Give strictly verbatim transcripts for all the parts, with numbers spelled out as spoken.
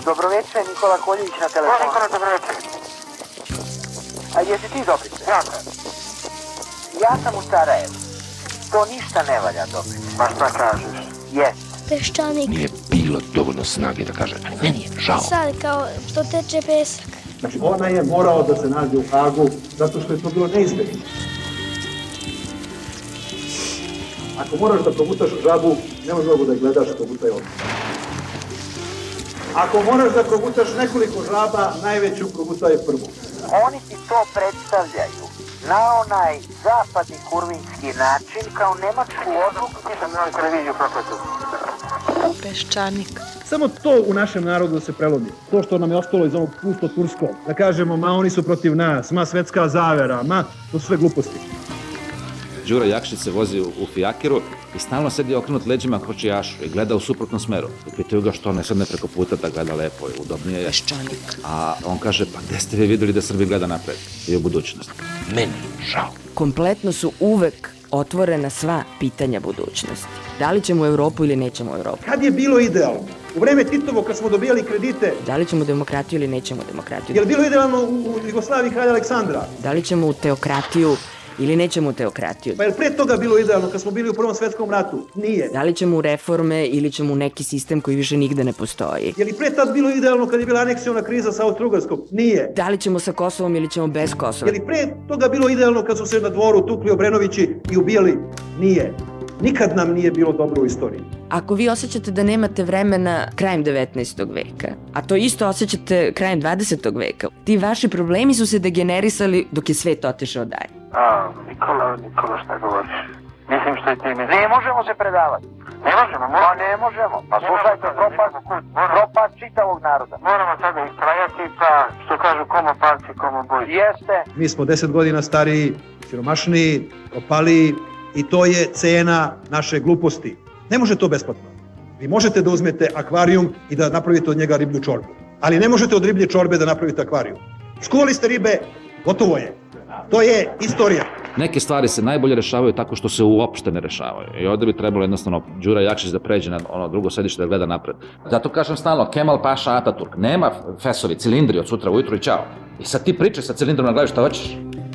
Dobroveče, Nikola Koljević na telefonu. Nikola, dobroveče. A jesi ti Dobrice? Ja sam. Ja sam u Sarajevu. To ništa ne valja, Dobrice. Pa šta kažeš? Jes. Peščanik. Nije bilo dovoljno snage da kaže, meni je žao. Sad kao što teče pesak. Znači ona je morao da se nađe u Hagu zato što je to bilo neizbježno. Ako moraš da progutaš žabu, ne možeš mogu da je gledaš, progutaj ovdje. Ako moraš da progutaš nekoliko žaba, najveću progutaj prvu. Oni ti to predstavljaju na onaj zapadni kurvinski način kao nemačku odluku. Ti sam na televiziju propratio. Peščanik. Samo to u našem narodu da se prelomi. To što nam je ostalo iz onog pusto turskog. Da kažemo, ma oni su protiv nas, ma svetska zavera, ma to su sve gluposti. Đura Jakšić se vozi u, u fijakeru i stalno sedi okrenut leđima kočijašu i gleda u suprotnom smeru. I pitaju ga što ne sedne preko puta da gleda lepo i udobnije je. Peščanik. A on kaže, pa gde ste vi videli da Srbi gleda napred i u budućnost? Meni žao. Kompletno su uvek otvorena sva pitanja budućnosti. Da li ćemo u Evropu ili nećemo u Evropu? Kad je bilo idealno? U vreme Titovo kad smo dobijali kredite. Da li ćemo u demokratiju ili nećemo u demokratiju? Je li bilo idealno u Jugoslaviji kralja Aleksandra? Da li ćemo u teokratiju ili nećemo u teokratiju? Pa je li pre toga bilo idealno kad smo bili u Prvom svetskom ratu? Nije. Da li ćemo u reforme ili ćemo u neki sistem koji više nigde ne postoji? Je li pre tad bilo idealno kad je bila aneksiona kriza sa Austro-Ugarskom? Nije. Da li ćemo sa Kosovom ili ćemo bez Kosova? Je li pre toga bilo idealno kad su se na dvoru tukli Obrenovići i ubijali? Nije. Nikad nam nije bilo dobro u istoriji. Ako vi osjećate da nemate vremena krajem devetnaestog veka, a to isto osjećate krajem dvadesetog veka, ti vaši problemi su se degenerisali dok je svet otišao dalje. A, Nikola, Nikola, šta govoriš? Mislim što je ti misliš. Ne možemo se predavati. Ne možemo, Pa možemo. ne možemo. Pa slušajte, propad, propad čitavog naroda. Moramo sada istrajati, pa što kažu komo palci, komo boji. Jeste. Mi smo deset godina stariji, siromašniji, propaliji i to je cena naše gluposti. Ne može to besplatno. Vi možete da uzmete akvarijum i da napravite od njega riblju čorbu. Ali ne možete od riblje čorbe da napravite akvarijum. Škuvali ste ribe, gotovo je. To je istorija. Neke stvari se najbolje rešavaju tako što se uopšte ne rešavaju. I ovde bi trebalo jednostavno Đura Jakšić da pređe na ono drugo sedište da gleda napred. Zato kažem stalno, Kemal Paša Ataturk, nema fesovi, cilindri od sutra ujutru i čao. I sad ti pričaj sa cilindrom na glavi šta hoćeš.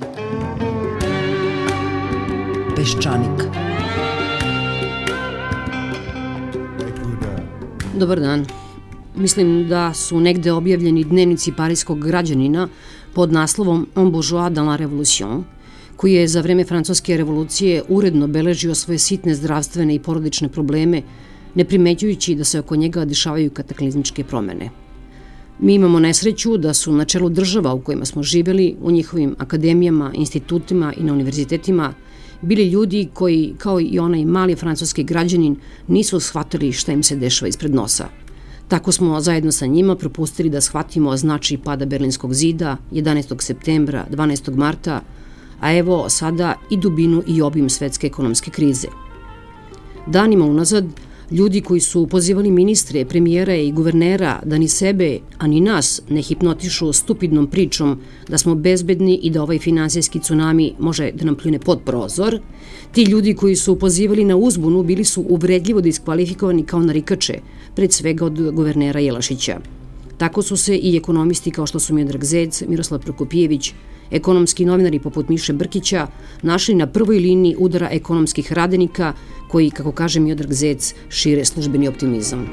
Peščanik. Dobar dan. Mislim da su negde objavljeni dnevnici parijskog građanina pod naslovom Un bourgeois dans la révolution, koji je za vreme francuske revolucije uredno beležio svoje sitne zdravstvene i porodične probleme, ne primećujući da se oko njega dešavaju kataklizmičke promene. Mi imamo nesreću da su na čelu država u kojima smo živeli, u njihovim akademijama, institutima i na univerzitetima, bili ljudi koji, kao i onaj mali francuski građanin, nisu shvatili šta im se dešava ispred nosa. Tako smo zajedno sa njima propustili da shvatimo značaj pada Berlinskog zida jedanaestog septembra, dvanaestog marta, a evo sada i dubinu i obim svetske ekonomske krize. Danima unazad, ljudi koji su pozivali ministre, premijera i guvernera da ni sebe, a ni nas ne hipnotišu stupidnom pričom da smo bezbedni i da ovaj finansijski tsunami može da nam pljune pod prozor, ti ljudi koji su pozivali na uzbunu bili su uvredljivo diskvalifikovani kao narikače, pred svega od guvernera Jelašića. Tako su se i ekonomisti kao što su Miodrag Zec, Miroslav Prokopijević, ekonomski novinari poput Miše Brkića našli na prvoj liniji udara ekonomskih radenika koji, kako kaže Miodrag Zec, šire službeni optimizam.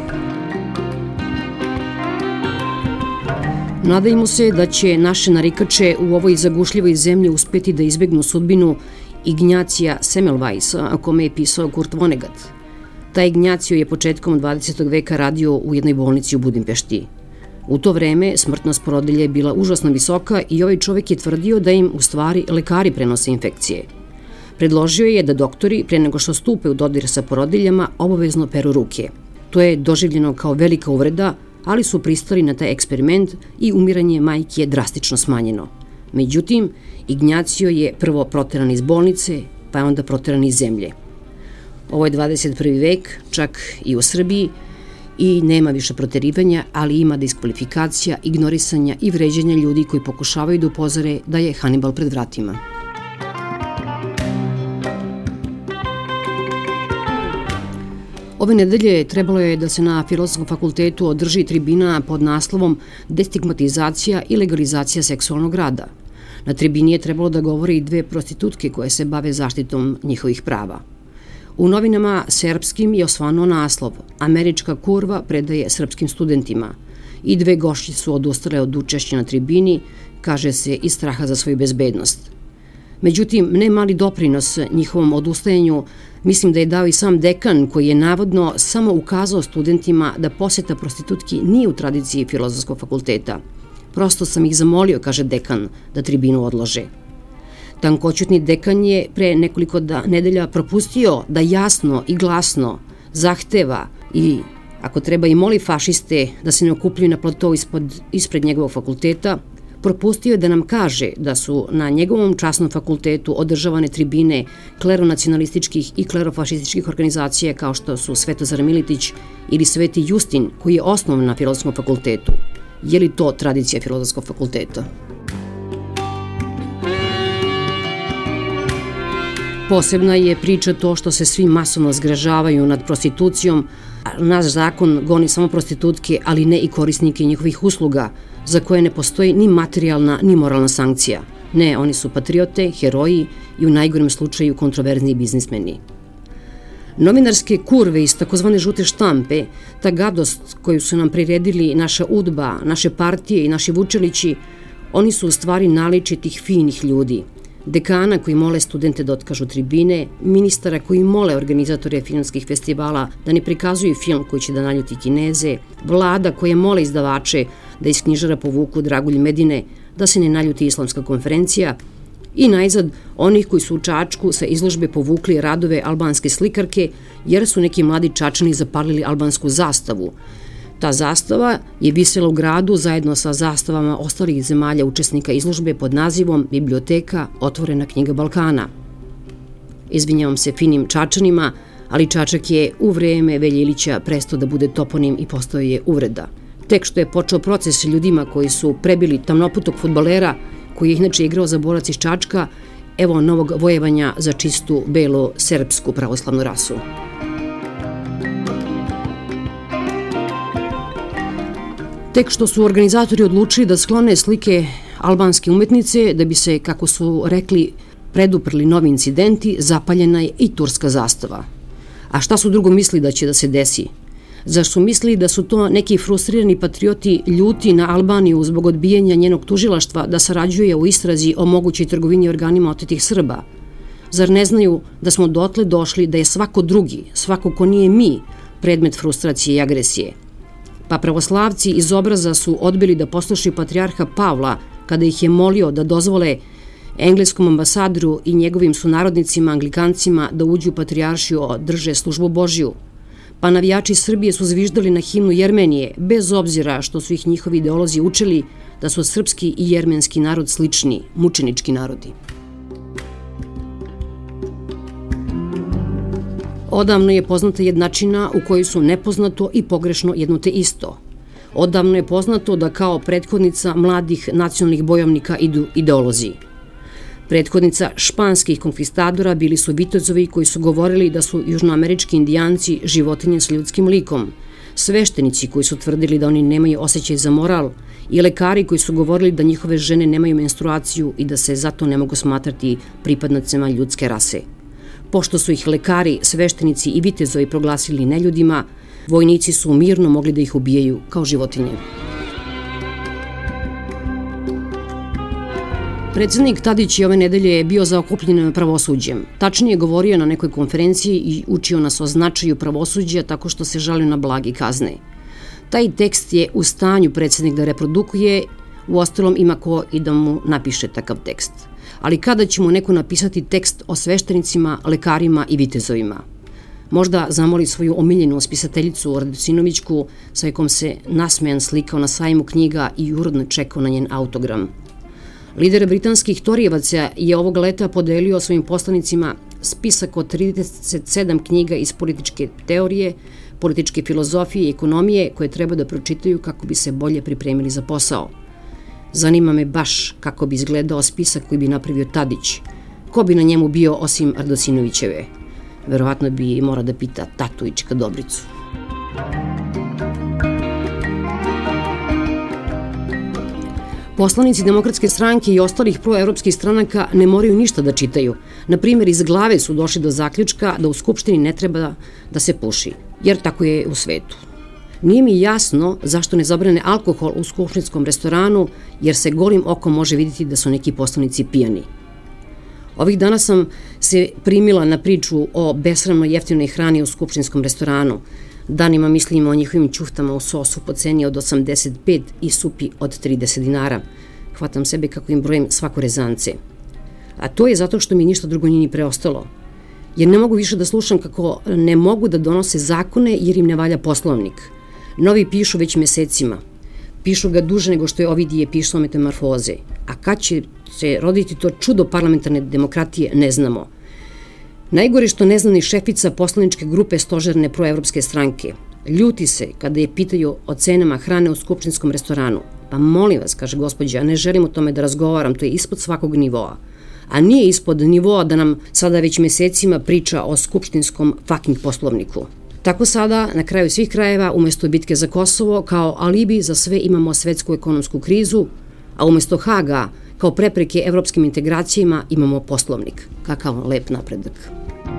Nadajmo se da će naše narikače u ovoj zagušljivoj zemlji uspeti da izbegnu sudbinu Ignjacija Semmelweisa, o kome je pisao Kurt Vonnegut. Taj Ignjacio je početkom dvadesetog veka radio u jednoj bolnici u Budimpešti. U to vreme smrtnost porodilja je bila užasno visoka i ovaj čovjek je tvrdio da im u stvari lekari prenose infekcije. Predložio je da doktori, pre nego što stupe u dodir sa porodiljama, obavezno peru ruke. To je doživljeno kao velika uvreda, ali su pristali na taj eksperiment i umiranje majke je drastično smanjeno. Međutim, Ignjacio je prvo proteran iz bolnice, pa je onda proteran iz zemlje. Ovo je dvadeset prvi vek, čak i u Srbiji, i nema više proterivanja, ali ima diskvalifikacija, ignorisanja i vređanja ljudi koji pokušavaju da upozore da je Hannibal pred vratima. Ove nedelje trebalo je da se na Filozofskom fakultetu održi tribina pod naslovom Destigmatizacija i legalizacija seksualnog rada. Na tribini je trebalo da govore i dve prostitutke koje se bave zaštitom njihovih prava. U novinama srpskim je osvanuo naslov Američka kurva predaje srpskim studentima i dve gošće su odustale od učešća na tribini, kaže se iz straha za svoju bezbednost. Međutim, ne mali doprinos njihovom odustajanju mislim da je dao i sam dekan koji je navodno samo ukazao studentima da poseta prostitutki nije u tradiciji Filozofskog fakulteta. Prosto sam ih zamolio, kaže dekan, da tribinu odlože. Tankoćutni dekan je pre nekoliko da, nedelja propustio da jasno i glasno zahteva i, ako treba, i moli fašiste da se ne okupljaju na platou ispod, ispred njegovog fakulteta. Propustio je da nam kaže da su na njegovom časnom fakultetu održavane tribine kleronacionalističkih i klerofašističkih organizacija kao što su Svetozar Militić ili Sveti Justin, koji je osnovan na Filozofskom fakultetu. Je li to tradicija Filozofskog fakulteta? Posebna je priča to što se svi masovno zgražavaju nad prostitucijom. Naš zakon goni samo prostitutke, ali ne i korisnike njihovih usluga, za koje ne postoji ni materijalna ni moralna sankcija. Ne, oni su patriote, heroji i u najgorem slučaju kontroverzni biznismeni. Novinarske kurve iz takozvane žute štampe, ta gadost koju su nam priredili naša udba, naše partije i naši vučelići, oni su u stvari naličje tih finih ljudi. Dekana koji mole studente da otkažu tribine, ministara koji mole organizatore filmskih festivala da ne prikazuju film koji će da naljuti Kineze, vlada koje mole izdavače da iz knjižara povuku Dragulj Medine, da se ne naljuti islamska konferencija i najzad onih koji su u Čačku sa izložbe povukli radove albanske slikarke jer su neki mladi Čačani zapalili albansku zastavu. Ta zastava je visela u gradu zajedno sa zastavama ostalih zemalja učesnika izložbe pod nazivom Biblioteka Otvorena knjiga Balkana. Izvinjavam se finim Čačanima, ali Čačak je u vreme Velje Ilića prestao da bude toponim i postao je uvreda. Tek što je počeo proces ljudima koji su prebili tamnoputog fudbalera, koji je inače igrao za Borac iz Čačka, evo novog vojevanja za čistu, belo, srpsku pravoslavnu rasu. Tek što su organizatori odlučili da sklone slike albanske umetnice, da bi se, kako su rekli, preduprli novi incidenti, zapaljena je i turska zastava. A šta su drugo misli da će da se desi? Zar su mislili da su to neki frustrirani patrioti ljuti na Albaniju zbog odbijanja njenog tužilaštva da sarađuje u istrazi o mogućoj trgovini organima otetih Srba? Zar ne znaju da smo dotle došli da je svako drugi, svako ko nije mi, predmet frustracije i agresije? Pa pravoslavci iz obraza su odbili da poslušaju patrijarha Pavla kada ih je molio da dozvole engleskom ambasadoru i njegovim sunarodnicima, anglikancima, da uđu u patrijaršiju, drže službu Božiju. Pa navijači Srbije su zviždali na himnu Jermenije, bez obzira što su ih njihovi ideolozi učili da su srpski i jermenski narod slični, mučenički narodi. Odavno je poznata jednačina u kojoj su nepoznato i pogrešno jedno te isto. Odavno je poznato da kao prethodnica mladih nacionalnih bojovnika idu ideolozi. Prethodnica španskih konkvistadora bili su vitezovi koji su govorili da su južnoamerički indijanci životinje s ljudskim likom, sveštenici koji su tvrdili da oni nemaju osjećaj za moral i lekari koji su govorili da njihove žene nemaju menstruaciju i da se zato ne mogu smatrati pripadnicima ljudske rase. Pošto su ih lekari, sveštenici i vitezovi proglasili neljudima, vojnici su mirno mogli da ih ubijaju kao životinje. Predsednik Tadić je ove nedelje bio zaokupljen pravosuđem. Tačnije govorio na nekoj konferenciji i učio nas o značaju pravosuđa tako što se žalio na blage kazne. Taj tekst je u stanju predsednik da reprodukuje, uostalom ima ko i da mu napiše takav tekst. Ali kada će mu neko napisati tekst o sveštenicima, lekarima i vitezovima? Možda zamoli svoju omiljenu spisateljicu Radosinovićku sa kojom se nasmejan slikao na sajmu knjiga i urodno čekao na njen autogram. Lider britanskih torijevaca je ovog leta podelio svojim poslanicima spisak od trideset sedam knjiga iz političke teorije, političke filozofije i ekonomije koje treba da pročitaju kako bi se bolje pripremili za posao. Zanima me baš kako bi izgledao spisak koji bi napravio Tadić. Ko bi na njemu bio osim Radosinovićeve? Verovatno bi mora da pita tatu i čika Dobricu. Poslanici Demokratske stranke i ostalih proevropskih stranaka ne moraju ništa da čitaju. Na primjer, iz glave su došli do zaključka da u Skupštini ne treba da se puši, jer tako je u svetu. Nije mi jasno zašto ne zabrane alkohol u skupštinskom restoranu, jer se golim okom može vidjeti da su neki poslanici pijani. Ovih dana sam se primila na priču o besramno jeftinoj hrani u skupštinskom restoranu. Danima mislimo o njihovim ćuftama u sosu po ceni od osamdeset pet i supi od trideset dinara. Hvatam sebe kako im brojim svako rezance. A to je zato što mi ništa drugo nije ni preostalo. Jer ne mogu više da slušam kako ne mogu da donose zakone jer im ne valja Poslovnik. Novi pišu već mesecima. Pišu ga duže nego što je Ovidije pisao Metamorfoze. A kad će se roditi to čudo parlamentarne demokratije, ne znamo. Najgore što ne zna ni šefica poslaničke grupe stožerne proevropske stranke. Ljuti se kada je pitaju o cenama hrane u skupštinskom restoranu. Pa molim vas, kaže gospođa, ne želim o tome da razgovaram, to je ispod svakog nivoa. A nije ispod nivoa da nam sada već mesecima priča o skupštinskom fucking poslovniku. Tako sada, na kraju svih krajeva, umesto bitke za Kosovo, kao alibi za sve imamo svetsku ekonomsku krizu, a umesto Haga, kao prepreke evropskim integracijama, imamo Poslovnik. Kakav lep napredak.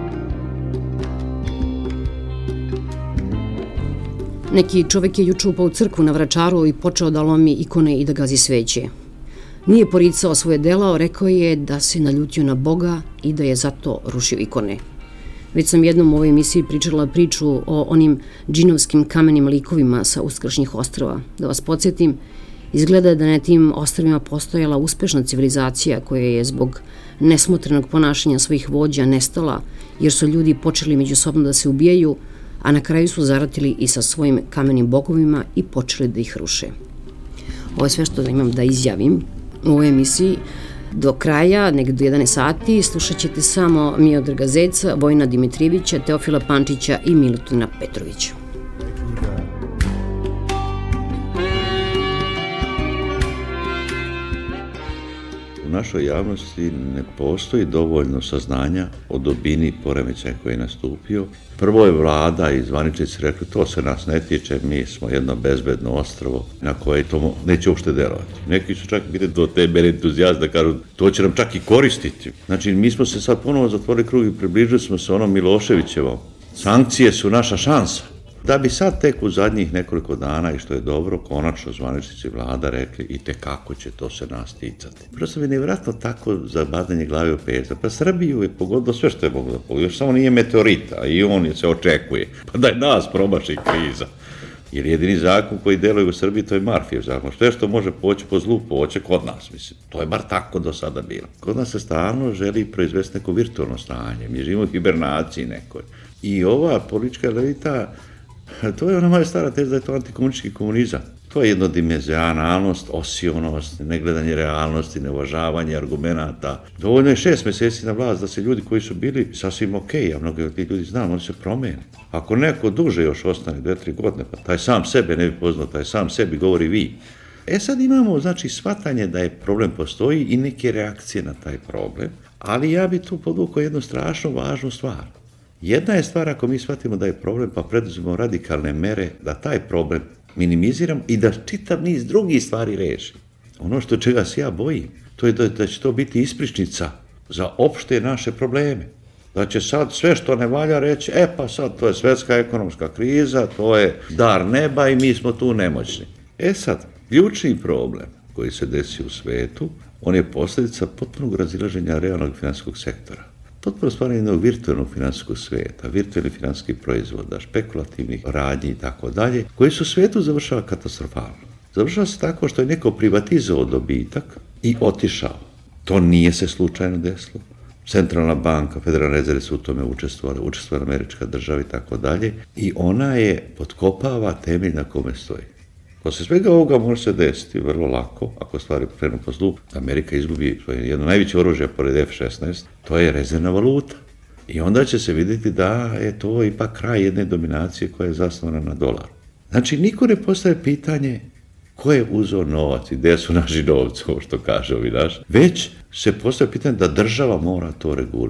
Neki čovek je juče upao u crkvu na Vračaru i počeo da lomi ikone i da gazi sveće. Nije poricao svoje dela, rekao je da se naljutio na Boga i da je zato rušio ikone. Već sam jednom u ovoj emisiji pričala priču o onim džinovskim kamenim likovima sa uskršnjih ostrava. Da vas podsjetim, izgleda da na tim ostrvima postojala uspešna civilizacija koja je zbog nesmotrenog ponašanja svojih vođa nestala, jer su ljudi počeli međusobno da se ubijaju, a na kraju su zaratili i sa svojim kamenim bogovima i počeli da ih ruše. Ovo je sve što imam da izjavim u ovoj emisiji. Do kraja, negdje do jedanaest sati, slušat ćete samo Miodraga Zeca, Vojna Dimitrijevića, Teofila Pančića i Milutina Petrovića. U našoj javnosti ne postoji dovoljno saznanja o dubini poremećaja koji je nastupio. Prvo je vlada i zvaničnici rekli to se nas ne tiče, mi smo jedno bezbedno ostrvo na koje to neće uopšte delovati. Neki su čak bili do te mere entuzijazda da kažu to će nam čak i koristiti. Znači mi smo se sad ponovo zatvorili krug i približili smo se onom Miloševićevom. Sankcije su naša šansa. Da bi sad tek u zadnjih nekoliko dana, i što je dobro, konačno zvaničnici vlada rekli i tekako će to se nas ticati. Prosto je nevjerojatno tako zabadanje glave u pesa. Pa Srbiju je pogodilo sve što je moglo da pogodi, još samo nije meteorita i on je se očekuje. Pa da je nas promaši kriza. Jer jedini zakon koji deluje u Srbiji to je Marfijev zakon. Što je što može poći po zlu, poće kod nas, mislim. To je bar tako do sada bilo. Kod nas se stalno želi proizvesti neko virtualno stanje. Mi živimo u hibernaciji nekoj. I ova politička elita, to je ona moja stara teza da je to antikomunistički komunizam. To je jednodimenzionalnost, osionost, negledanje realnosti, neuvažavanje argumenata. Dovoljno je šest meseci na vlast da se ljudi koji su bili sasvim okej, a mnogi od tih ljudi znam, oni se promene. Ako neko duže još ostane, dve, tri godine, pa taj sam sebe ne bi poznao, taj sam sebi govori vi. E sad imamo, znači, shvatanje da je problem postoji i neke reakcije na taj problem, ali ja bi tu podvukao jednu strašno važnu stvar. Jedna je stvar ako mi shvatimo da je problem, pa preduzmemo radikalne mere da taj problem minimiziramo i da čitav niz drugih stvari reši. Ono što čega se ja bojim, to je da, da će to biti ispričnica za opšte naše probleme. Da će sad sve što ne valja reći, e pa sad to je svetska ekonomska kriza, to je dar neba i mi smo tu nemoćni. E sad, ključni problem koji se desi u svetu, on je posljedica potpunog razilaženja realnog finansijskog sektora. Potpuno stvaranje jednog virtualnog finansijskog sveta, virtualnih finansijskih proizvoda, špekulativnih radnji i tako dalje, koji su u svetu završava katastrofalno. Završava se tako što je neko privatizovao dobitak i otišao. To nije se slučajno desilo. Centralna banka, Federalne rezerve su u tome učestvovali, učestvovala američka država i tako dalje. I ona je potkopava temelj na kome stoji. Posle svega ovoga može se desiti vrlo lako, ako stvari krenu po zlu, Amerika izgubi svoje jedno najveće oružje pored F šesnaest, to je rezervna valuta. I onda će se vidjeti da je to ipak kraj jedne dominacije koja je zasnovana na dolaru. Znači, niko ne postaje pitanje ko je uzeo novac i gde su naši novci, ovo što kaže ovi naš, već se postaje pitanje da država mora to regulisati.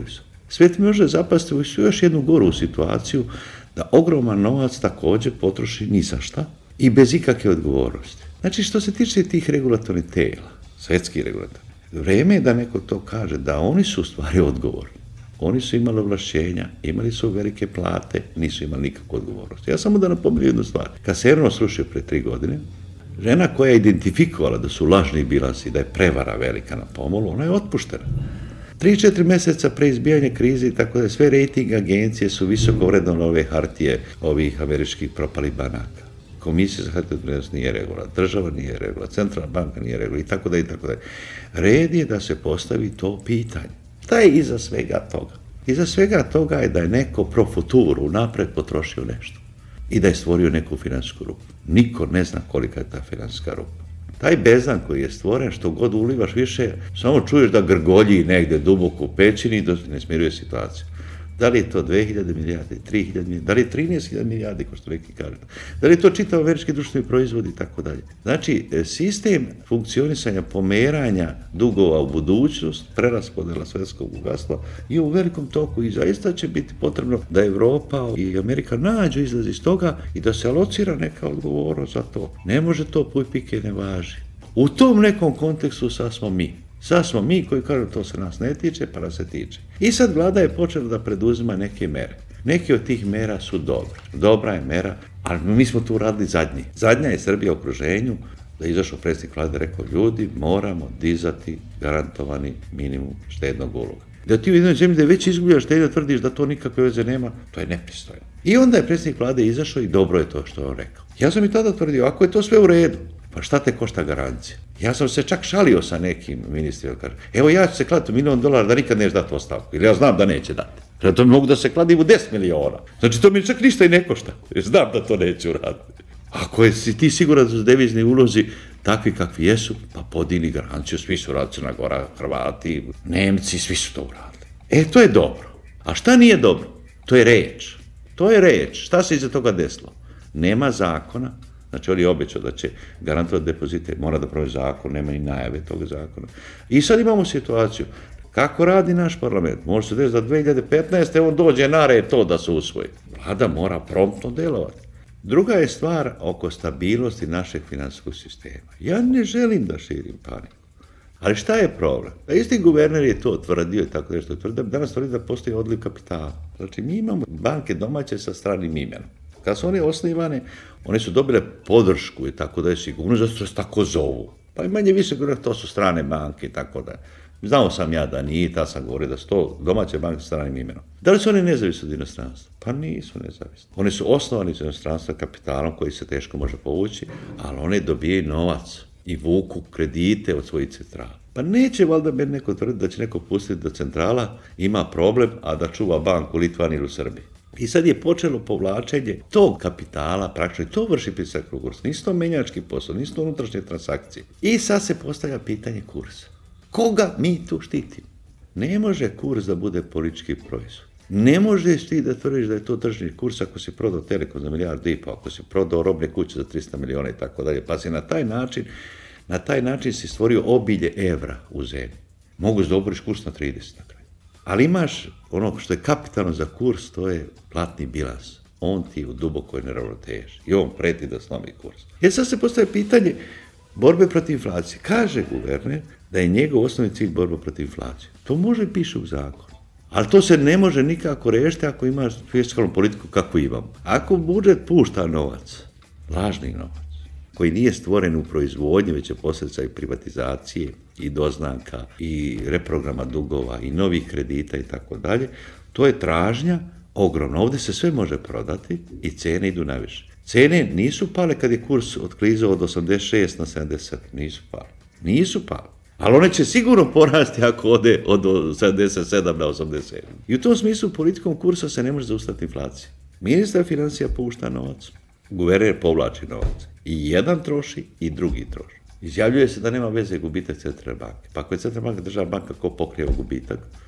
Svet može zapasti u još jednu goru situaciju da ogroman novac također potroši ni za šta i bez ikakve odgovornosti. Znači, što se tiče tih regulatornih tela, svetskih regulatornih, vreme je da neko to kaže, da oni su u stvari odgovorni. Oni su imali ovlašćenja, imali su velike plate, nisu imali nikakvu odgovornost. Ja samo da napomenem jednu stvar. Kad se Enron srušio pre tri godine, žena koja je identifikovala da su lažni bilansi, da je prevara velika na pomolu, ona je otpuštena. Tri, četiri mjeseca pre izbijanja krize i tako da sve rating agencije su visoko vrednovale ove hartije ovih američkih propalih banaka. Komisija za hartije od vrednosti nije regula, država nije regula, centralna banka nije regula i tako da i tako da. Red je da se postavi to pitanje. Šta je iza svega toga? Iza svega toga je da je neko pro futuru napred potrošio nešto i da je stvorio neku finansijsku rupu. Niko ne zna kolika je ta finansijska rupa. Taj bezdan koji je stvoren, što god ulivaš više, samo čuješ da grgolji negde duboko u pećini i da ne smiruje situaciju. Da li je to dve hiljade milijarde, tri hiljade milijarde, da li je trinaest hiljada milijarde, ko što neki kažu, da li je to čitav američki društveni proizvod i tako dalje. Znači, sistem funkcionisanja pomeranja dugova u budućnost, preraspodela svetskog bogatstva je u velikom toku i zaista će biti potrebno da Evropa i Amerika nađu izlaz iz toga i da se alocira neka odgovornost za to. Ne može to puj pike ne važi. U tom nekom kontekstu sad smo mi. Sad smo mi koji kažu to se nas ne tiče, pa nas se tiče. I sad vlada je počela da preduzima neke mere. Neke od tih mera su dobre. Dobra je mera, ali mi smo tu radili zadnji. Zadnja je Srbija u okruženju, da je izašao predsjednik vlade i rekao, ljudi, moramo dizati garantovani minimum štednog uloga. Da ti u jednoj zemlji da već izgubljaš štednju, tvrdiš da to nikakve veze nema, to je nepristojno. I onda je predsjednik vlade izašao i dobro je to što je on rekao. Ja sam i tada tvrdio, ako je to sve u redu, pa šta te košta garancija? Ja sam se čak šalio sa nekim ministrima, kaže, evo ja ću se kladiti u milion dolara da nikad neće dati ostavku, jer ja znam da neće dati. To mi mogu da se kladim u deset miliona. Znači to mi čak ništa i ne košta, jer znam da to neće uraditi. Ako je, si ti siguran da su devizni ulozi takvi kakvi jesu, pa podini garanciju, svi su radili, Crna Gora, Hrvati, Nemci, svi su to uradili. E, to je dobro. A šta nije dobro? To je reč. To je reč. Šta se iza toga desilo? Nema zakona. Znači, on je obećao da će garantovati depozite, mora da pravi zakon, nema ni najave toga zakona. I sad imamo situaciju, kako radi naš parlament? Može se desiti da dve hiljade petnaeste. on dođe na red to da se usvoji. Vlada mora promptno delovati. Druga je stvar oko stabilnosti našeg finansijskog sistema. Ja ne želim da širim paniku. Ali šta je problem? Da isti guverner je to tvrdio i tako nešto tvrdio, danas tvrdi da postoji odliv kapitala. Znači, mi imamo banke domaće sa stranim imenom. Kad su one osnivane, one su dobile podršku i tako da je sigurno, zato se tako zovu. Pa i manje više govorio, to su strane banke i tako da. Znao sam ja da nije, ta sam govorio da su to domaće banke sa stranim imenom. Da li su one nezavisne od inostranstva? Pa nisu nezavisne. One su osnovane iz inostranstva kapitalom koji se teško može povući, ali one dobijaju novac i vuku kredite od svojih centrala. Pa neće valjda meni neko tvrditi da će neko pustiti da centrala ima problem, a da čuva banku u Litvani ili u Srbiji. I sad je počelo povlačenje tog kapitala, praktično i to vrši pritisak u kurs. Nisu to menjački posao, nisu to unutrašnje transakcije. I sad se postavlja pitanje kursa. Koga mi tu štitimo? Ne može kurs da bude politički proizvod. Ne možeš ti da tvrdiš da je to tržni kurs ako si prodao Telekom za milijardu i pol, ako si prodao robne kuće za trista miliona i tako dalje. Pa si na taj način, na taj način si stvorio obilje evra u zemlji. Mogu da oboriš kurs na trideset na kraju. Ali imaš ono što je kapitalno za kurs, to je platni bilans. On ti u dubokoj neravnoteži i on preti da slomi kurs. Jer sad se postavlja pitanje borbe protiv inflacije. Kaže guverner da je njegov osnovni cilj borba protiv inflacije. To može i piše u zakonu. Ali to se ne može nikako rešiti ako imaš fiskalnu politiku kako imamo. Ako budžet pušta novac, lažni novac, koji nije stvoren u proizvodnji, već je posljedica i privatizacije, i doznaka, i reprograma dugova, i novih kredita i tako dalje, to je tražnja ogromna. Ovdje se sve može prodati i cene idu naviše. Cene nisu pale kad je kurs otklizao od osamdeset šest na sedamdeset, nisu pale. Nisu pale. Ali one će sigurno porasti ako ode od sedamdeset sedam na osamdeset. I u tom smislu politikom kursa se ne može zaustaviti inflacija. Ministar financija pušta novac, guverner povlači novac. I jedan troši i drugi troši. Izjavljuje se da nema veze gubitak centralne banke. Pa ako je centralna banka državna banka, ko pokriva gubitak?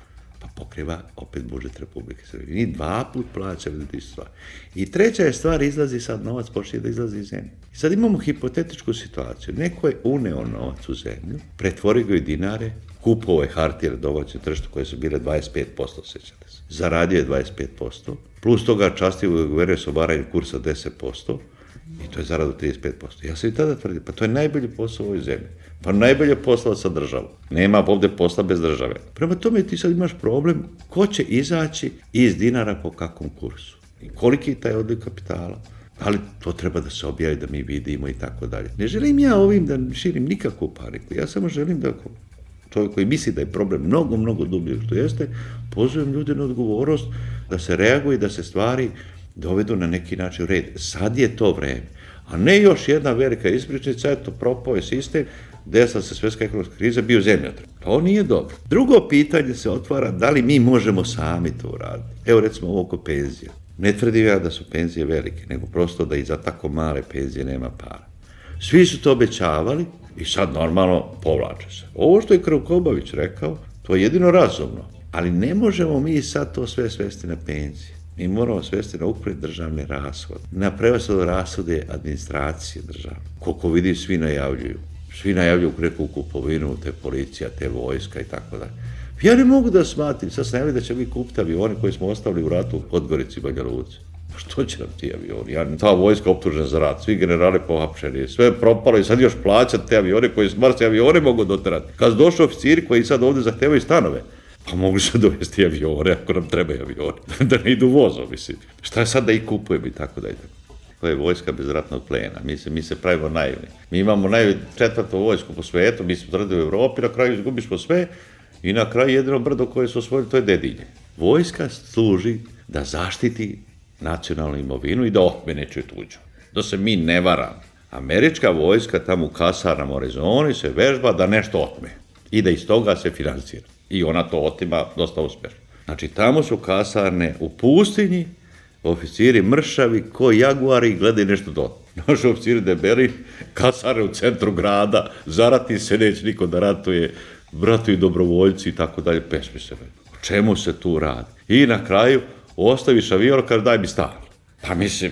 Pa pokriva opet budžet Republike Srbije. Mi dva put plaćamo da ti stvari. I treća je stvar, izlazi sad novac, počne da izlazi iz zemlje. I sad imamo hipotetičku situaciju. Neko je uneo novac u zemlju, pretvori ga u dinare, kupovao je hartije na domaćem tržištu koje su bile dvadeset pet posto, sećate se. Zaradio je dvadeset pet posto, plus toga častivo guverner s obaranjem kursa deset posto, i to je zarado trideset pet posto. Ja sam i tada tvrdio, pa to je najbolji posao u ovoj zemlji. Pa najbolje poslao sa državom. Nema ovde posla bez države. Prema tome ti sad imaš problem ko će izaći iz dinara po kakvom kursu. I koliki je taj odliv kapitala. Ali to treba da se objavi, da mi vidimo i tako dalje. Ne želim ja ovim da širim nikakvu paniku. Ja samo želim da čovjek koji misli da je problem mnogo, mnogo dublje što jeste, pozivam ljude na odgovornost da se reaguje, da se stvari dovedu na neki način u red. Sad je to vreme. A ne još jedna velika ispričnica, eto, propao je sistem, desila se svetska ekonomska kriza, bio zemljotres. To nije dobro. Drugo pitanje se otvara, da li mi možemo sami to uraditi. Evo recimo ovo oko penzija. Ne tvrdim ja da su penzije velike, nego prosto da i za tako male penzije nema para. Svi su to obećavali i sad normalno povlače se. Ovo što je Krkobabić rekao, to je jedino razumno, ali ne možemo mi sad to sve svesti na penzije. Mi moramo svesti na ukupne državne rashode, na prevashodne rashode administracije države. Koliko vidim, svi najavljuju. Svi najavljuju neku kupovinu, te policija, te vojska i tako dalje. Ja ne mogu da shvatim, sad sam najavili da će mi kupiti avione koji smo ostavili u ratu u Podgorici i Banja Luci. Što će nam ti avioni? Ja, ta vojska optužena za rat, svi generali pohapšeni, sve propalo i sad još plaćati te avione koji s Marsa avione mogu doterati. Kad su došli oficiri koji sad ovde zahtevaju stanove, pa mogli su dovesti avione ako nam trebaju avione, da ne idu vozom, mislim. Šta je sad da ih kupujem i tako da i tako. To je vojska bez ratnog plena, mi se, mi se pravimo naivni. Mi imamo najčetvrtu vojsku po svetu, mi smo tvrdi u Evropi, na kraju izgubišmo sve i na kraju jedino brdo koje su osvojili, to je Dedinje. Vojska služi da zaštiti nacionalnu imovinu i da otme nečiju tuđu. Da se mi ne varamo. Američka vojska tamo u kasarnama u Arizoni se vežba da nešto otme i da iz toga se finansira. I ona to otima dosta uspešno. Znači, tamo su kasarne u pustinji, oficiri mršavi, ko jaguari i gledaju nešto do otme. Naši oficiri debeli, kasarne u centru grada, zarati se neće niko da ratuje, ratuju dobrovoljci i tako dalje, besmisleno. O čemu se tu radi? I na kraju ostaviš avion, kaže daj mi stan. Pa mislim,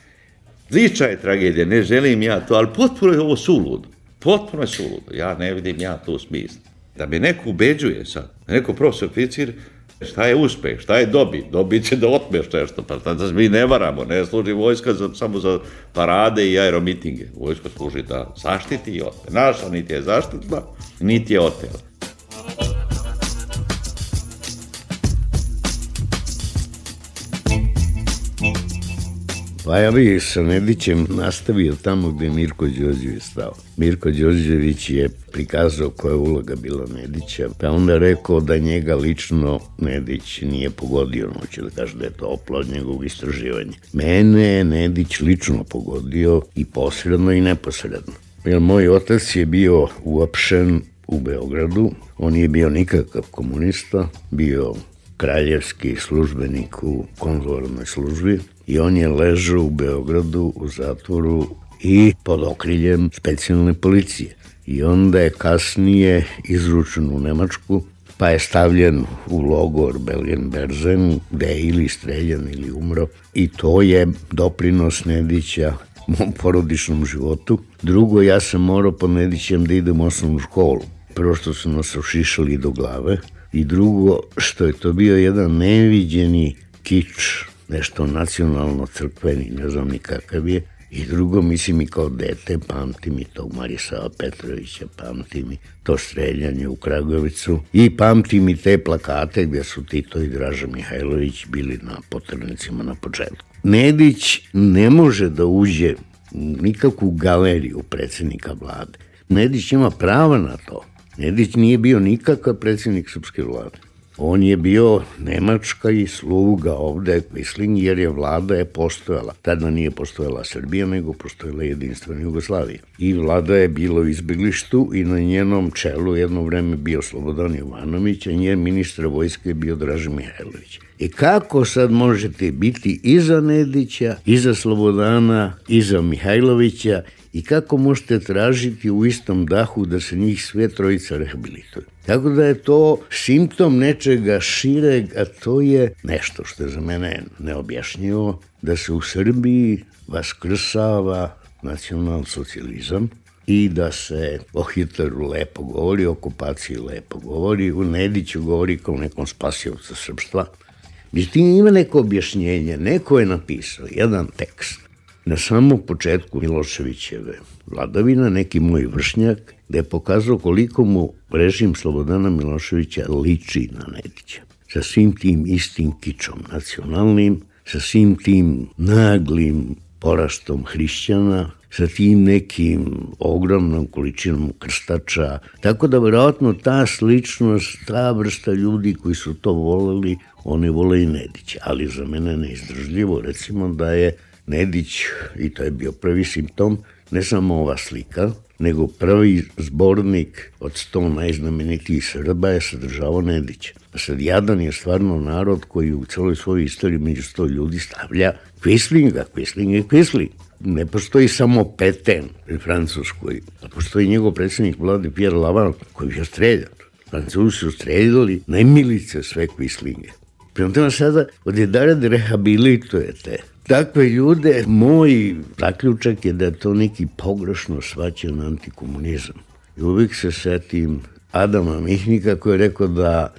lična je tragedija, ne želim ja to, ali potpuno je ovo suludo. Potpuno je suludo. Ja ne vidim ja to u smislu. Da me neko ubeđuje sad, da neko profesor oficir, šta je uspeh, šta je dobit? Dobit će da otmeš nešto, pa sad da mi ne varamo, ne služi vojska za, samo za parade i aeromitinge. Vojska služi da zaštiti i otme. Naša niti je zaštitila, niti je otela. Pa ja bih sa Nedićem nastavio tamo gde je Mirko Đorđević stao. Mirko Đorđević je prikazao koja je uloga bila Nedića, pa onda je rekao da njega lično Nedić nije pogodio, hoće da kaže da je to opla od njegovog istraživanja. Mene je Nedić lično pogodio i posredno i neposredno. Jer moj otac je bio uopšen u Beogradu, on nije bio nikakav komunista, bio kraljevski službenik u konzularnoj službi i on je ležao u Beogradu u zatvoru i pod okriljem specijalne policije. I onda je kasnije izručen u Nemačku, pa je stavljen u logor Bergen-Belsen, gde je ili streljan ili umro. I to je doprinos Nedića mom porodičnom životu. Drugo, ja sam morao po Nedićem da idem u osnovnu školu. Prvo što su nas ošišali do glave i drugo što je to bio jedan neviđeni kič, nešto nacionalno crkveni, ne znam ni kakav je. I drugo, mislim i kao dete, pamtim i tog Marisava Petrovića, pamtim i to streljanje u Kragujevicu i pamtim i te plakate gdje su Tito i Draža Mihajlović bili na poternicima na početku. Nedić ne može da uđe u nikakvu galeriju predsjednika vlade. Nedić ima prava na to. Nedić nije bio nikakav predsjednik srpske vlade. On je bio nemačka i sluga ovde, mislim, jer je vlada je postojala. Tada nije postojala Srbija, nego postojala jedinstvena Jugoslavija. I vlada je bila u izbeglištu i na njenom čelu jedno vreme bio Slobodan Jovanović, a njen ministar vojske je bio Draža Mihajlović. I kako sad možete biti iza Nedića, iza Slobodana, iza Mihajlovića i kako možete tražiti u istom dahu da se njih sve trojica rehabilituju. Tako da je to simptom nečega šireg, a to je nešto što je za mene neobjašnjivo, da se u Srbiji vaskrsava nacionalsocijalizam i da se o Hitleru lepo govori, o okupaciji lepo govori, u Nediću govori kao nekom spasiocu srpstva. Međutim, ima neko objašnjenje, neko je napisao jedan tekst na samom početku Miloševićeve vladavina, neki moj vršnjak, da je pokazao koliko mu režim Slobodana Miloševića liči na Nedića. Sa svim tim istim kičom nacionalnim, sa svim tim naglim porastom hrišćana, sa tim nekim ogromnom količinom krstača. Tako da verovatno ta sličnost, ta vrsta ljudi koji su to voleli, oni vole i Nedića. Ali za mene neizdržljivo, recimo da je Nedić, i to je bio prvi simptom, ne samo ova slika, nego prvi zbornik od sto najznamenitijih Srba je sadržavao Nedića. Sad, jadan je stvarno narod koji u celoj svojoj istoriji među sto ljudi stavlja Quislinga. Quisling je Quisling. Ne postoji samo Petain u Francuskoj, a postoji njegov predsjednik vlade Pierre Laval koji je streljan. Francuzi su streljali najmilice sve Quislinge. Prema tome sada odjedara da rehabilitujete takve ljude. Moj zaključak je da je to neki pogrešno shvaćen antikomunizam. I uvijek se setim Adama Mihnika koji je rekao da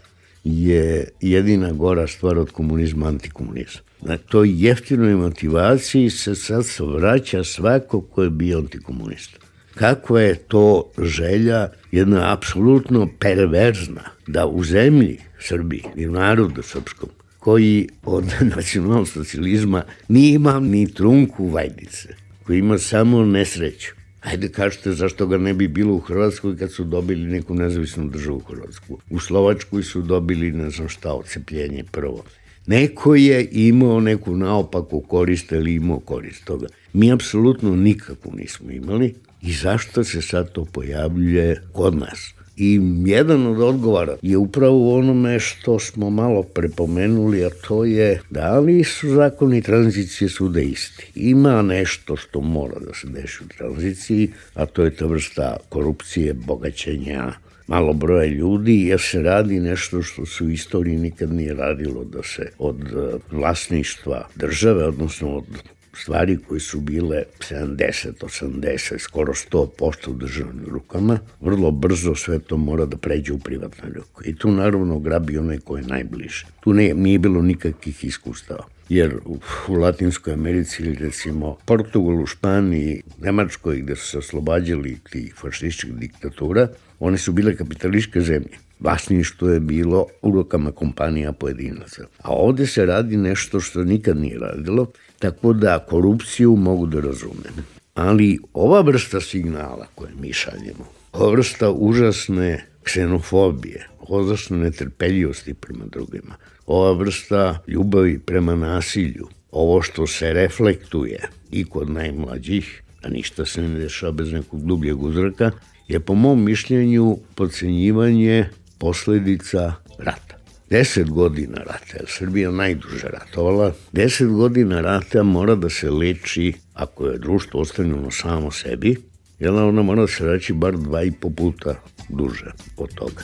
je jedina gora stvar od komunizma antikomunizam. Na toj jeftinoj motivaciji se sad vraća svako ko je bio antikomunista. Kakva je to želja, jedna apsolutno perverzna, da u zemlji Srbiji i u narodu srpskom, koji od nacionalsocijalizma nije imao ni trunku vajdice, koji ima samo nesreću. Ajde kažete zašto ga ne bi bilo u Hrvatskoj kad su dobili neku nezavisnu državu u Hrvatsku. U Slovačkoj su dobili ne znam šta, odcepljenje prvo. Neko je imao neku naopaku korist ili imao korist toga. Mi apsolutno nikakvu nismo imali i zašto se sad to pojavljuje kod nas? I jedan od odgovora je upravo u onome što smo malo prepomenuli, a to je da li su zakoni tranzicije svuda isti. Ima nešto što mora da se deši u tranziciji, a to je ta vrsta korupcije, bogaćenja, malo broja ljudi, jer se radi nešto što se u istoriji nikad nije radilo, da se od vlasništva države, odnosno od stvari koje su bile sedamdeset, osamdeset, skoro sto posto u državnim rukama, vrlo brzo sve to mora da pređe u privatne ruke. I tu naravno grabi onaj ko je najbliže. Tu ne, nije bilo nikakvih iskustava. Jer u, u Latinskoj Americi ili recimo Portugalu, Španiji, Nemačkoj, gde su se oslobađali tih fašističkih diktatura, one su bile kapitalističke zemlje. Vlasništvo je bilo u rukama kompanija pojedinaca. A ovde se radi nešto što nikad nije radilo, tako da korupciju mogu da razumem. Ali ova vrsta signala koje mi šaljemo, ova vrsta užasne ksenofobije, užasne netrpeljivosti prema drugima, ova vrsta ljubavi prema nasilju, ovo što se reflektuje i kod najmlađih, a ništa se ne dešava bez nekog dubljeg uzroka, je po mom mišljenju podcenjivanje posledica rata. Deset godina rata, jer Srbija najduže ratovala, deset godina rata mora da se leči, ako je društvo ostavljeno samo sebi, jer ona mora da se leči bar dva i po puta duže od toga.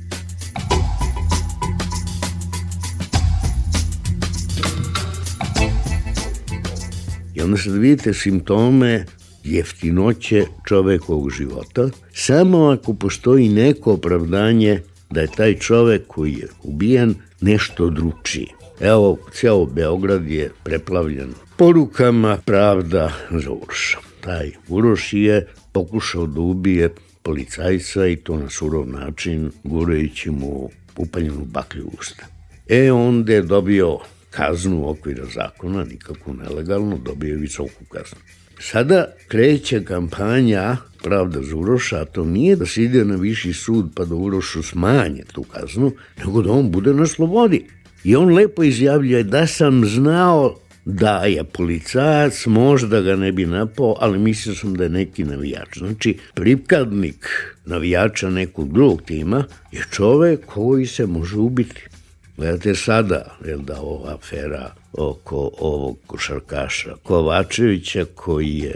I onda sad vidite simptome jeftinoće čovekovog života, samo ako postoji neko opravdanje da je taj čovek koji je ubijen nešto drugčiji. Evo, ceo Beograd je preplavljen porukama pravda za Uroša. Taj Uroš je pokušao da ubije policajca i to na surov način, gurajući mu upaljenu baklju u usta. E, onda je dobio kaznu u okviru zakona, nikako nelegalno, dobio je visoku kaznu. Sada kreće kampanja pravda za Uroša, a to nije da se ide na viši sud pa da Urošu smanje tu kaznu, nego da on bude na slobodi. I on lepo izjavljuje da sam znao da je policajac, možda ga ne bi napao, ali mislio sam da je neki navijač. Znači, pripadnik navijača nekog drugog tima je čovek koji se može ubiti. Gledajte sada, je da ova afera oko ovog košarkaša Kovačevića, koji je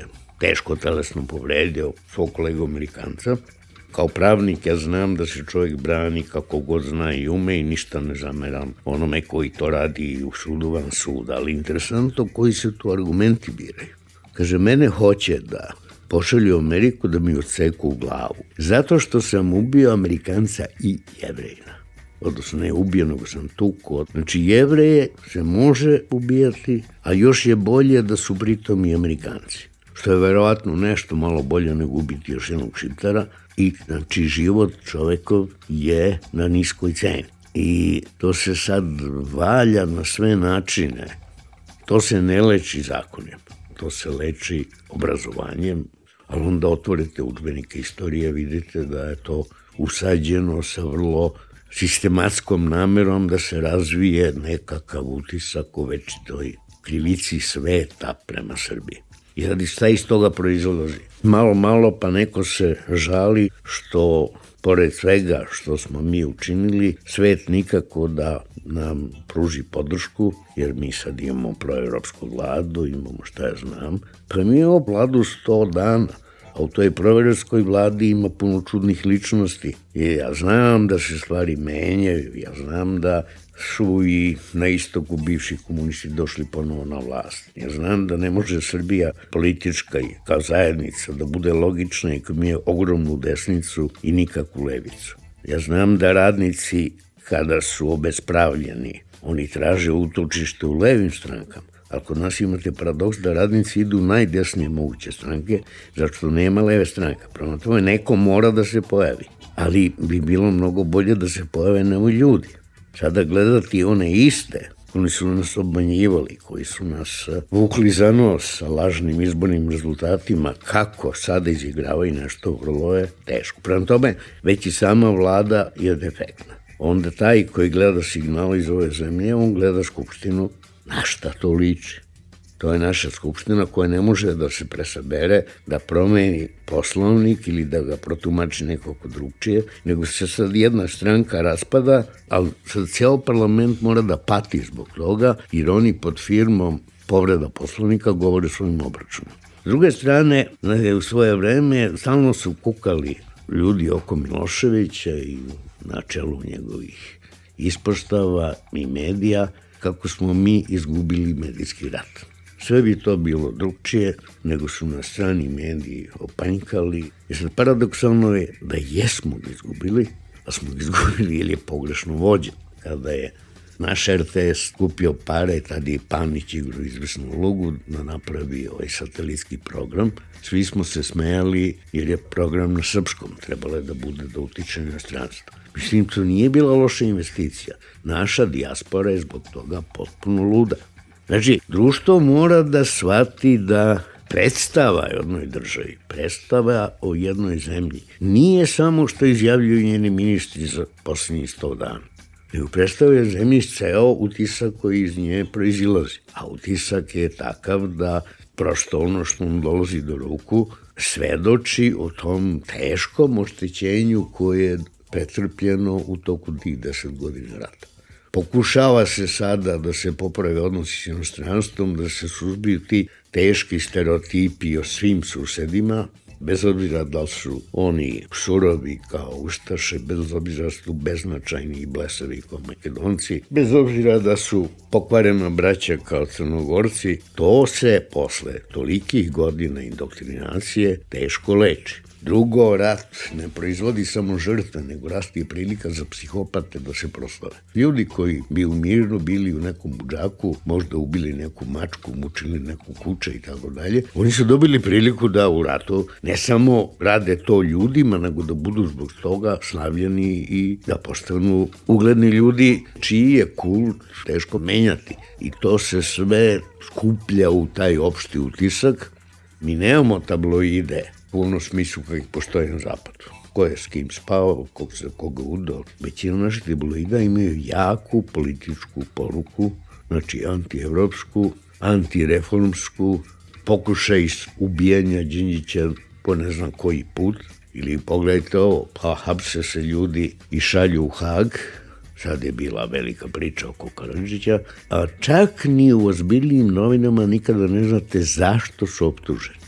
teško telesno povredio svog kolegu Amerikanca. Kao pravnik ja znam da se čovjek brani kako god zna i ume i ništa ne zameram onome koji to radi u sudu van suda, ali interesantno koji se tu argumenti biraju. Kaže, mene hoće da pošalju u Ameriku da mi odseku u glavu, zato što sam ubio Amerikanca i Jevrejina. Odnosno ne ubio, nego sam tukao. Znači Jevreje se može ubijati, a još je bolje da su pritom i Amerikanci. Što je verovatno nešto malo bolje nego ubiti još jednog Šiptara. I znači život čovekov je na niskoj ceni. I to se sad valja na sve načine. To se ne leči zakonjem, to se leči obrazovanjem, ali onda otvorite udžbenike istorije, vidite da je to usađeno sa vrlo sistematskom namerom da se razvije nekakav utisak o večitoj krivici sveta prema Srbiji. I radi šta iz toga proizlazi. Malo, malo pa neko se žali što, pored svega što smo mi učinili, svet nikako da nam pruži podršku, jer mi sad imamo proevropsku vladu, imamo šta ja znam, pa mi imamo vladu sto dana, a u toj proevropskoj vladi ima puno čudnih ličnosti. I ja znam da se stvari menjaju, ja znam da su i na istoku bivši komunisti došli ponovo na vlast. Ja znam da ne može Srbija politička i kao zajednica da bude logična i kad mi je ogromnu desnicu i nikakvu levicu. Ja znam da radnici kada su obespravljeni, oni traže utočište u levim strankama. Ali kod nas imate paradoks da radnici idu u najdesnije moguće stranke, zato što nema leve stranke. Prema tome neko mora da se pojavi. Ali bi bilo mnogo bolje da se pojave novi ljudi. Sada gledati one iste, oni su nas obmanjivali, koji su nas vukli za nos sa lažnim izbornim rezultatima, kako sada izigravaju nešto, vrlo je teško. Prema tome, već i sama vlada je defektna. Onda taj koji gleda signal iz ove zemlje, on gleda Skupštinu, na šta to liči? To je naša Skupština koja ne može da se presabere, da promeni poslovnik ili da ga protumači nekako drugčije, nego se sad jedna stranka raspada, ali sad cijel parlament mora da pati zbog toga, jer oni pod firmom povreda poslovnika govore svojim obračunom. S druge strane, u svoje vreme stalno su kukali ljudi oko Miloševića i na čelu njegovih ispostava i medija, kako smo mi izgubili medijski rat. Sve bi to bilo drugčije, nego su na strani mediji opanjkali. I sad paradoksalno je da jesmo ga izgubili, a smo ga izgubili jer je pogrešno vođen. Kada je naš er te es kupio pare, tada je Panić igrao izvesnu ulogu da napravi ovaj satelitski program. Svi smo se smejali jer je program na srpskom, trebalo je da bude da utiče na stranstvo. Mislim, to nije bila loša investicija. Naša dijaspora je zbog toga potpuno luda. Znači, društvo mora da shvati da predstava jednoj državi, predstava o jednoj zemlji, nije samo što izjavljuju njeni ministri za posljednjih sto dana, nego predstavlja zemlji ceo utisak koji iz nje proizilazi. A utisak je takav da prosto ono što nam dolazi do ruku svedoči o tom teškom oštećenju koje je pretrpljeno u toku tih deset godina rata. Pokušava se sada da se poprave odnosi s inostranstvom, da se suzbiju ti teški stereotipi o svim susedima, bez obzira da su oni surovi kao ustaše, bez obzira da su beznačajni i blesavi kao Makedonci, bez obzira da su pokvarena braća kao Crnogorci, to se posle tolikih godina indoktrinacije teško leči. Drugo, rat ne proizvodi samo žrtve, nego rast je prilika za psihopate da se proslave. Ljudi koji bi u miru bili u nekom budžaku, možda ubili neku mačku, mučili neku kuće i tako dalje, oni su dobili priliku da u ratu ne samo rade to ljudima, nego da budu zbog toga slavljeni i da postanu ugledni ljudi čiji je kult teško menjati. I to se sve skuplja u taj opšti utisak. Mi nemamo tabloide u onom smislu kakvih postoje na zapadu. Ko je s kim spao, kog se koga udao. Većina naših tabloida imaju jaku političku poruku, znači antievropsku, antireformsku, pokušaj ubijanja Đinđića po ne znam koji put. Ili pogledajte ovo, pa hapse se ljudi i šalju u Hag, sad je bila velika priča oko Karadžića, a čak ni u ozbiljnim novinama nikada ne znate zašto su optuženi.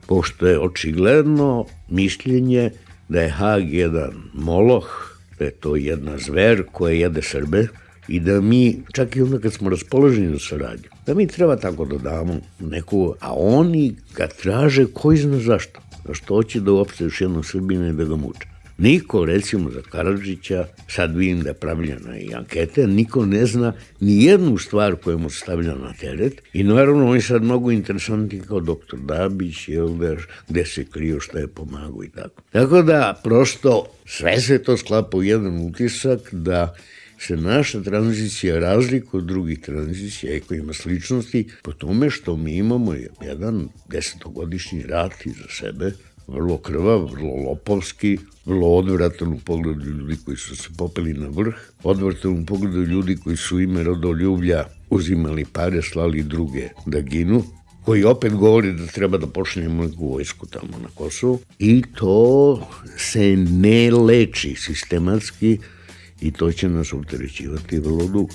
pošto je očigledno mišljenje da je Hag jedan moloh, da je to jedna zver koja jede Srbe i da mi, čak i onda kad smo raspoloženi za saradnju, da mi treba tako da damo neku, a oni ga traže koji zna zašto. Zašto hoće da uopšte još jednom Srbina i da ga muče. Niko, recimo za Karadžića, sad vidim da je pravljena i ankete, niko ne zna ni jednu stvar koja mu se stavlja na teret i naravno on je sad mnogo interesantni kao doktor Dabić, jel da, gde se krio, šta je pomagao i tako. Tako da, prosto, sve se to sklapa u jedan utisak da se naša tranzicija razlika od drugih tranzicija i koja ima sličnosti po tome što mi imamo jedan desetogodišnji rat iza sebe, vrlo krvav, vrlo lopovski, vrlo odvratan u pogledu ljudi koji su se popeli na vrh, odvratan u pogledu ljudi koji su ime rodoljublja uzimali pare, slali druge da ginu, koji opet govori da treba da počnemo neku vojsku tamo na Kosovu i to se ne leči sistematski i to će nas opterećivati vrlo dugo.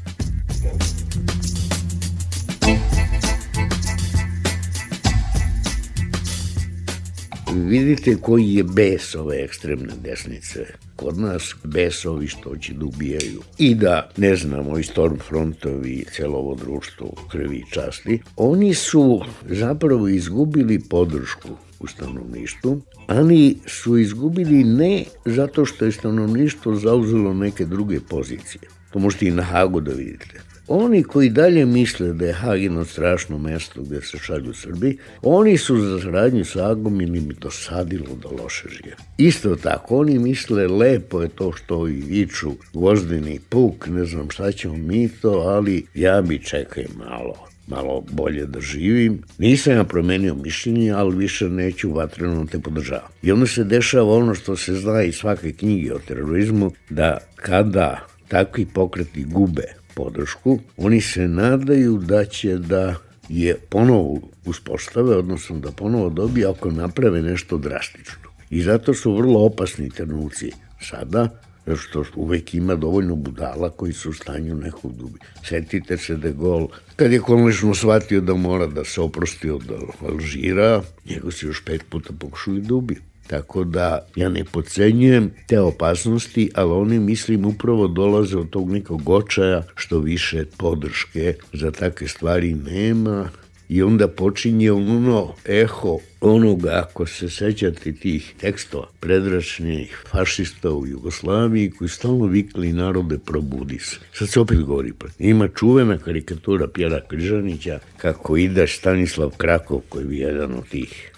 Vidite koji je bes ove ekstremne desnice. Kod nas bes ovi što će da ubijaju i da, ne znamo, i Stormfrontovi i celo ovo društvo krvi i časti. Oni su zapravo izgubili podršku u stanovništvu, ali su izgubili ne zato što je stanovništvo zauzelo neke druge pozicije. To možete i na Hagu da vidite. Oni koji dalje misle da je Hag jedno strašno mesto gde se šalju Srbi, oni su za saradnju sa Hagom ili mi dosadilo da loše žive. Isto tako, oni misle lepo je to što i viču gvozdeni puk, ne znam šta ćemo mi to, ali ja bi čekaj malo. malo bolje da živim. Nisam ja promenio mišljenje, ali više neću vatreno te podržavati. I onda se dešava ono što se zna iz svake knjige o terorizmu, da kada takvi pokreti gube podršku, oni se nadaju da će da je ponovo uspostave, odnosno da ponovo dobije ako naprave nešto drastično. I zato su vrlo opasni trenuci sada, zato što uvek ima dovoljno budala koji su u stanju nekog dubi. Setite se da je Gol, kad je konačno shvatio da mora da se oprosti od Alžira, njego se još pet puta pokušali dubi. Tako da ja ne podcenjujem te opasnosti, ali oni, mislim, upravo dolaze od tog nekog očaja što više podrške za takve stvari nema i onda počinje ono eho onoga, ako se sećate tih tekstova predračnih fašista u Jugoslaviji koji stalno vikli narode probudi se. Sad se opet govori. Ima čuvena karikatura Pjera Križanića kako ide Stanislav Krakov koji je jedan od tih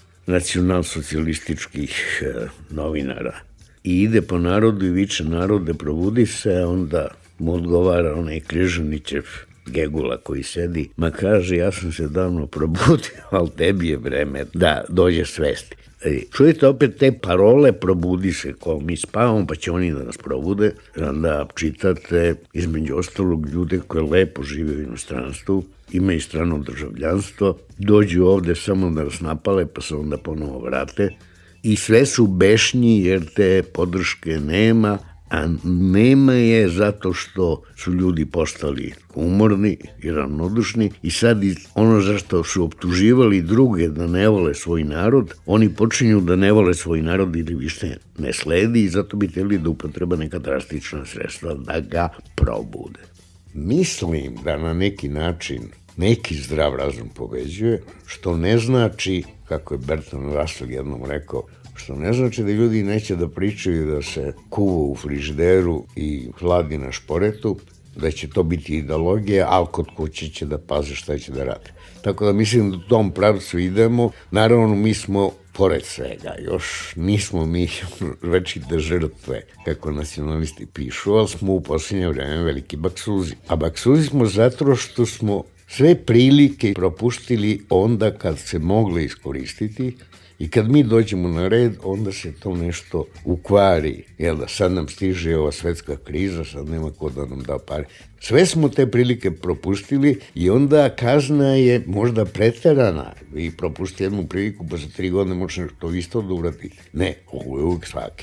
nacionalsocijalističkih novinara i ide po narodu i viče narode probudi se, a onda mu odgovara onaj Križanićev Gegula koji sedi, ma kaže ja sam se davno probudio, ali tebi je vreme da dođe svesti. Čujete opet te parole probudi se, kao mi spavamo pa će oni da nas probude, onda čitate između ostalog ljude koje lepo žive u inostranstvu, imaju strano državljanstvo, dođu ovde samo da nas napale pa se onda ponovo vrate i sve su bešnji jer te podrške nema, a nema je zato što su ljudi postali umorni i ravnodušni i sad ono zašto su optuživali druge da ne vole svoj narod, oni počinju da ne vole svoj narod ili više ne sledi i zato bi htjeli da upotreba neka drastična sredstva da ga probude. Mislim da na neki način neki zdrav razum pobeđuje, što ne znači, kako je Bertrand Russell jednom rekao, što ne znači da ljudi neće da pričaju da se kuva u frižideru i hladi na šporetu, da će to biti ideologija, ali kod kuće će da paze šta će da rade. Tako da mislim da u tom pravcu idemo. Naravno, mi smo, pored svega, još nismo mi večite žrtve, kako nacionalisti pišu, ali smo u posljednje vreme veliki baksuzi. A baksuzi smo zato što smo sve prilike propuštili onda kad se mogle iskoristiti i kad mi dođemo na red, onda se to nešto ukvari. Jel da, sad nam stiže ova svetska kriza, sad nema ko da nam da pare. Sve smo te prilike propustili i onda kazna je možda preterana. Vi propustite jednu priliku, pa za tri godine možete to isto da uradite. Ne, ovo je uvijek svake,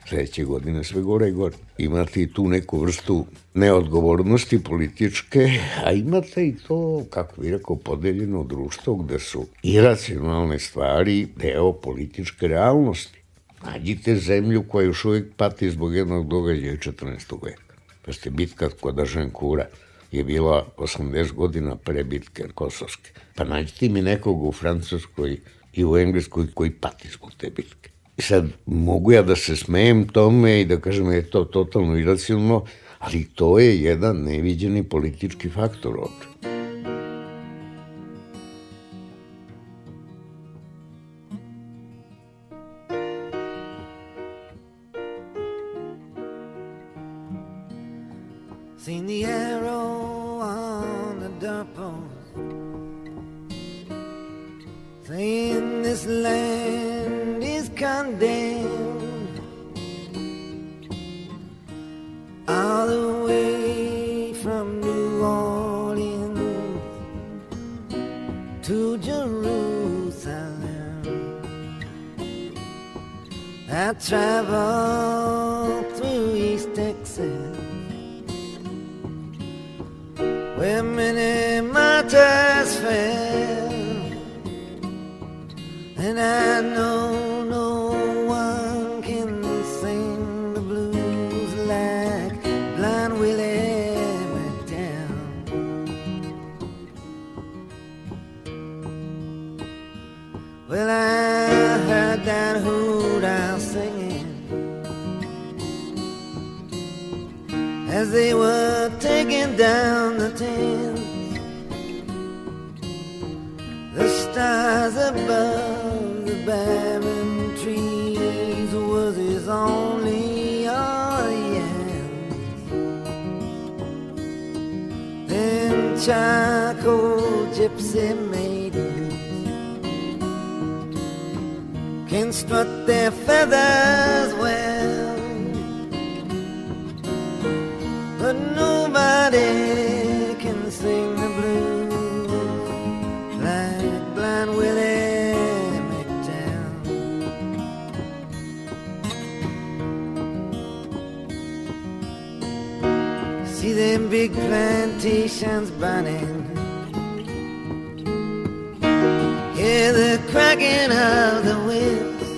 Sledeće godine sve gore i gore. Imate i tu neku vrstu neodgovornosti političke, a imate i to, kako bi rekao, podeljeno društvo gde su iracionalne stvari deo političke realnosti. Nađite zemlju koja još uvijek pati zbog jednog događaja četrnaestog veka. Pa ste bitka kod Ažinkura je bila osamdeset godina pre bitke Kosovske. Pa nađite mi nekog u Francuskoj i u Engleskoj koji pati zbog te bitke. I sad mogu ja da se smejem tome i da kažem da je to totalno iracionalno, ali to je jedan neviđeni politički faktor ovde. Seen the arrow on the doorpost, saying this land is condemned, all the way from New Orleans to Jerusalem. I traveled through East Texas, where many martyrs fell, and I know no one can sing the blues like Blind Willie McDowell. Well, I heard that hoot owl singing as they were taking down the tents. The stars above the barren trees was his only audience. Then charcoal gypsy maidens can strut their feathers well, but nobody can sing the blues like Blind Willie McDowell. See them big plantations burning, hear the cracking of the whips,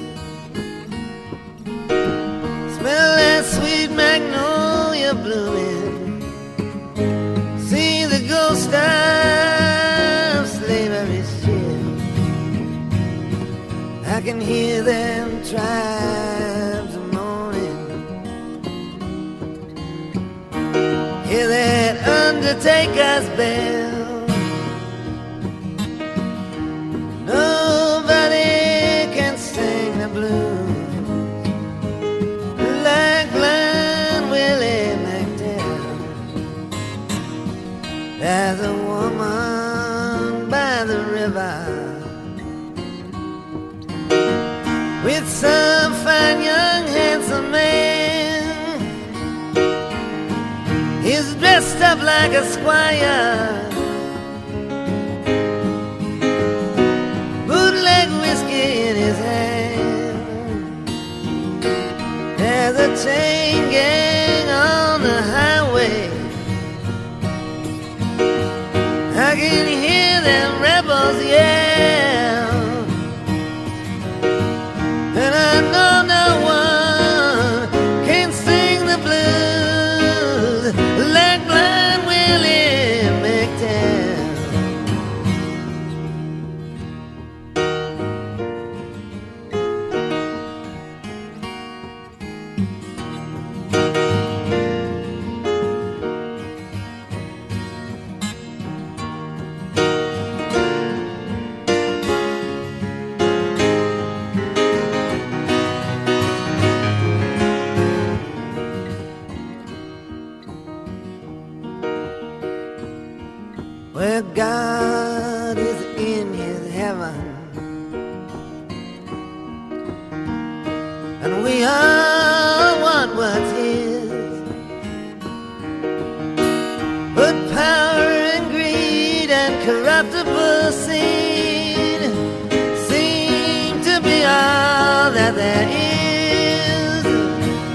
smell that sweet magnolia blooming, see the ghost of slavery's ship. I can hear them tribes moaning, hear that undertaker's bell. Nobody can sing the blues like Blind Willie McDowell. There's a woman by the river with some fine young handsome man. He's dressed up like a squire, bootleg whiskey in his hand. There's a chain gang on the highway, I can hear them rebels yell, and I know no one can sing the blues like Blind Willie McDowell. Where God is in his heaven, and we all want what's his, but power and greed and corruptible seed seem to be all that there is.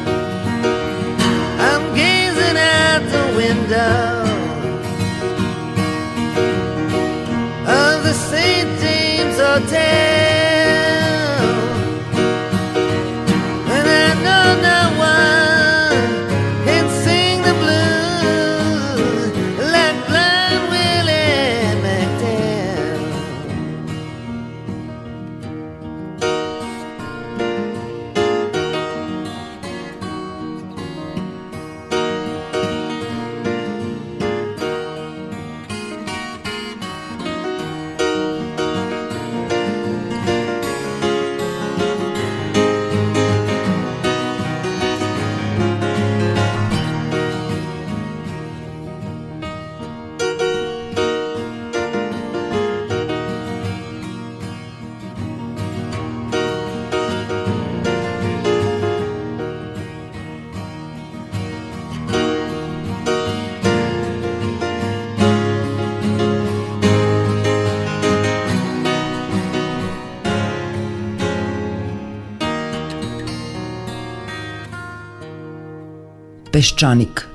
Peščanik.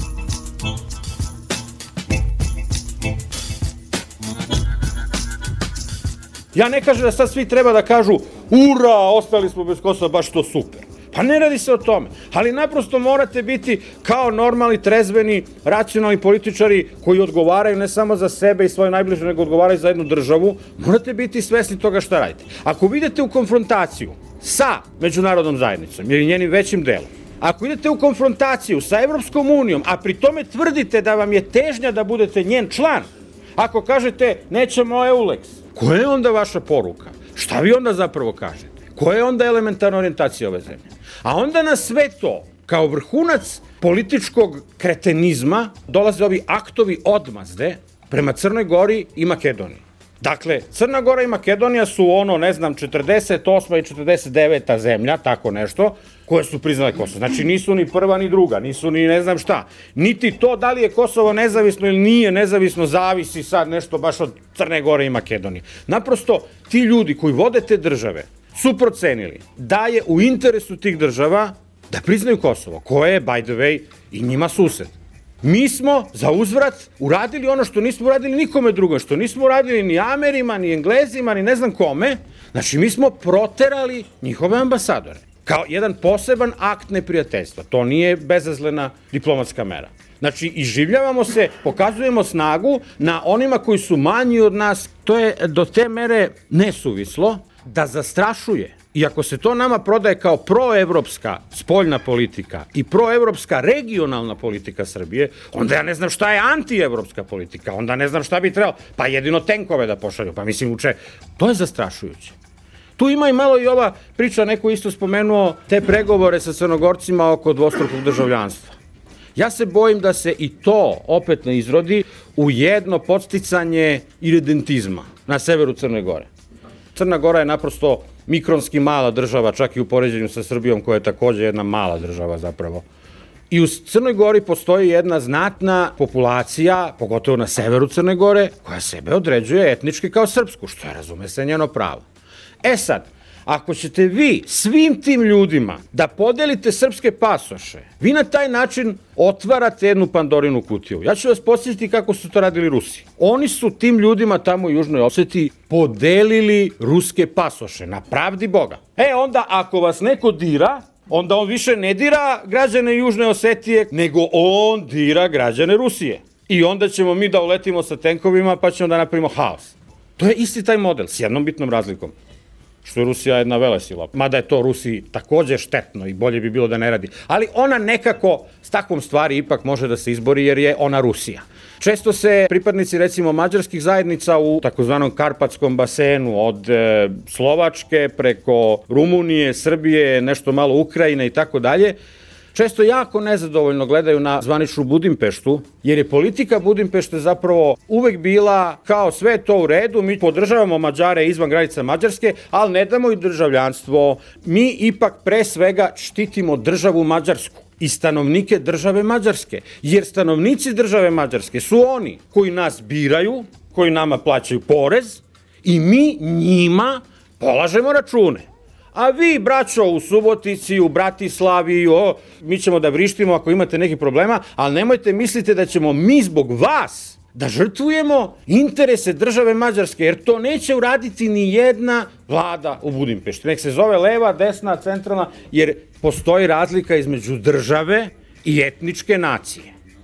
Ja ne kažem da sad svi treba da kažu ura, ostali smo bez Kosova, baš to super. Pa ne radi se o tome, ali naprosto morate biti kao normalni, trezveni, racionalni političari koji odgovaraju ne samo za sebe i svoje najbliže, nego odgovaraju za jednu državu, morate biti svesni toga šta radite. Ako idete u konfrontaciju sa međunarodnom zajednicom ili njenim većim delom, ako idete u konfrontaciju sa Evropskom unijom, a pri tome tvrdite da vam je težnja da budete njen član, ako kažete nećemo EULEX, koja je onda vaša poruka? Šta vi onda zapravo kažete? Koja je onda elementarna orijentacija ove zemlje? A onda na sve to, kao vrhunac političkog kretenizma, dolaze ovi aktovi odmazde prema Crnoj Gori i Makedoniji. Dakle, Crna Gora i Makedonija su ono, ne znam, četrdeset osma i četrdeset deveta zemlja, tako nešto, koje su priznale Kosovo. Znači nisu ni prva ni druga, nisu ni ne znam šta. Niti to da li je Kosovo nezavisno ili nije nezavisno zavisi sad nešto baš od Crne Gore i Makedonije. Naprosto, ti ljudi koji vode te države su procenili da je u interesu tih država da priznaju Kosovo, koje je, by the way, i njima sused. Mi smo za uzvrat uradili ono što nismo uradili nikome drugom, što nismo uradili ni Amerima, ni Englezima, ni ne znam kome. Znači, mi smo proterali njihove ambasadore kao jedan poseban akt neprijateljstva. To nije bezazlena diplomatska mera. Znači, iživljavamo se, pokazujemo snagu na onima koji su manji od nas. To je do te mere nesuvislo da zastrašuje. I ako se to nama prodaje kao proevropska spoljna politika i proevropska regionalna politika Srbije, onda ja ne znam šta je antievropska politika, onda ne znam šta bi trebalo, pa jedino tenkove da pošalju, pa mislim uče, to je zastrašujuće. Tu ima i malo i ova priča, neko isto spomenuo te pregovore sa Crnogorcima oko dvostrukog državljanstva. Ja se bojim da se i to opet ne izrodi u jedno podsticanje iredentizma na severu Crne Gore. Crna Gora je naprosto mikronski mala država, čak i u poređenju sa Srbijom, koja je takođe jedna mala država zapravo. I u Crnoj Gori postoji jedna znatna populacija, pogotovo na severu Crne Gore, koja sebe određuje etnički kao srpsku, što je, razume se, njeno pravo. E sad, ako ćete vi svim tim ljudima da podelite srpske pasoše, vi na taj način otvarate jednu Pandorinu kutiju. Ja ću vas podsjetiti kako su to radili Rusi. Oni su tim ljudima tamo u Južnoj Osetiji podelili ruske pasoše, na pravdi Boga. E onda, ako vas neko dira, onda on više ne dira građane Južne Osetije, nego on dira građane Rusije. I onda ćemo mi da uletimo sa tenkovima, pa ćemo da napravimo haos. To je isti taj model, s jednom bitnom razlikom. Što je Rusija jedna velesila. Mada je to Rusiji takođe štetno i bolje bi bilo da ne radi. Ali ona nekako s takvom stvari ipak može da se izbori jer je ona Rusija. Često se pripadnici recimo mađarskih zajednica u takozvanom Karpatskom basenu od e, Slovačke preko Rumunije, Srbije, nešto malo Ukrajine i tako dalje, često jako nezadovoljno gledaju na zvaničnu Budimpeštu, jer je politika Budimpešte zapravo uvek bila kao sve to u redu, mi podržavamo Mađare izvan granica Mađarske, ali ne damo i državljanstvo. Mi ipak pre svega štitimo državu Mađarsku i stanovnike države Mađarske, jer stanovnici države Mađarske su oni koji nas biraju, koji nama plaćaju porez i mi njima polažemo račune. A vi, braćo, u Subotici, u Bratislavi, o, mi ćemo da vrištimo ako imate nekih problema, ali nemojte mislite da ćemo mi zbog vas da žrtvujemo interese države Mađarske, jer to neće uraditi ni jedna vlada u Budimpešti. Nek se zove leva, desna, centralna, jer postoji razlika između države i etničke nacije.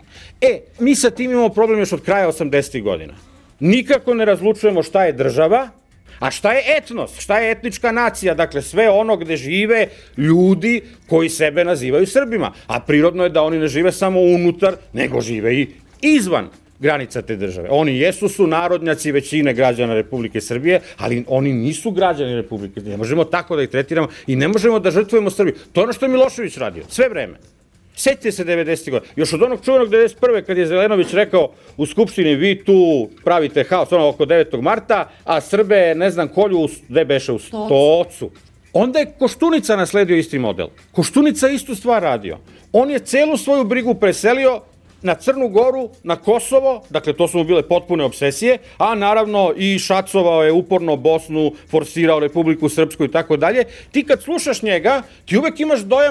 E, mi sa tim imamo problem još od kraja osamdesetih godina. Nikako ne razlučujemo šta je država, a šta je etnos, šta je etnička nacija, dakle sve ono gde žive ljudi koji sebe nazivaju Srbima, a prirodno je da oni ne žive samo unutar, nego žive i izvan granica te države. Oni jesu su narodnjaci većine građana Republike Srbije, ali oni nisu građani Republike Srbije. Ne možemo tako da ih tretiramo i ne možemo da žrtvujemo Srbiju. To je ono što je Milošević radio, sve vreme. Setite se devedesetih godina. Još od onog čuvenog devedeset prve kad je Zelenović rekao u Skupštini vi tu pravite haos ono oko devetog marta, a Srbe ne znam kolju gde beše u Stocu. Onda je Koštunica nasledio isti model. Koštunica istu stvar radio. On je celu svoju brigu preselio na Crnu Goru, na Kosovo, dakle to su mu bile potpune obsesije, a naravno i šacovao je uporno Bosnu, forsirao Republiku Srpsku i tako dalje. Ti kad slušaš njega, ti uvek imaš dojam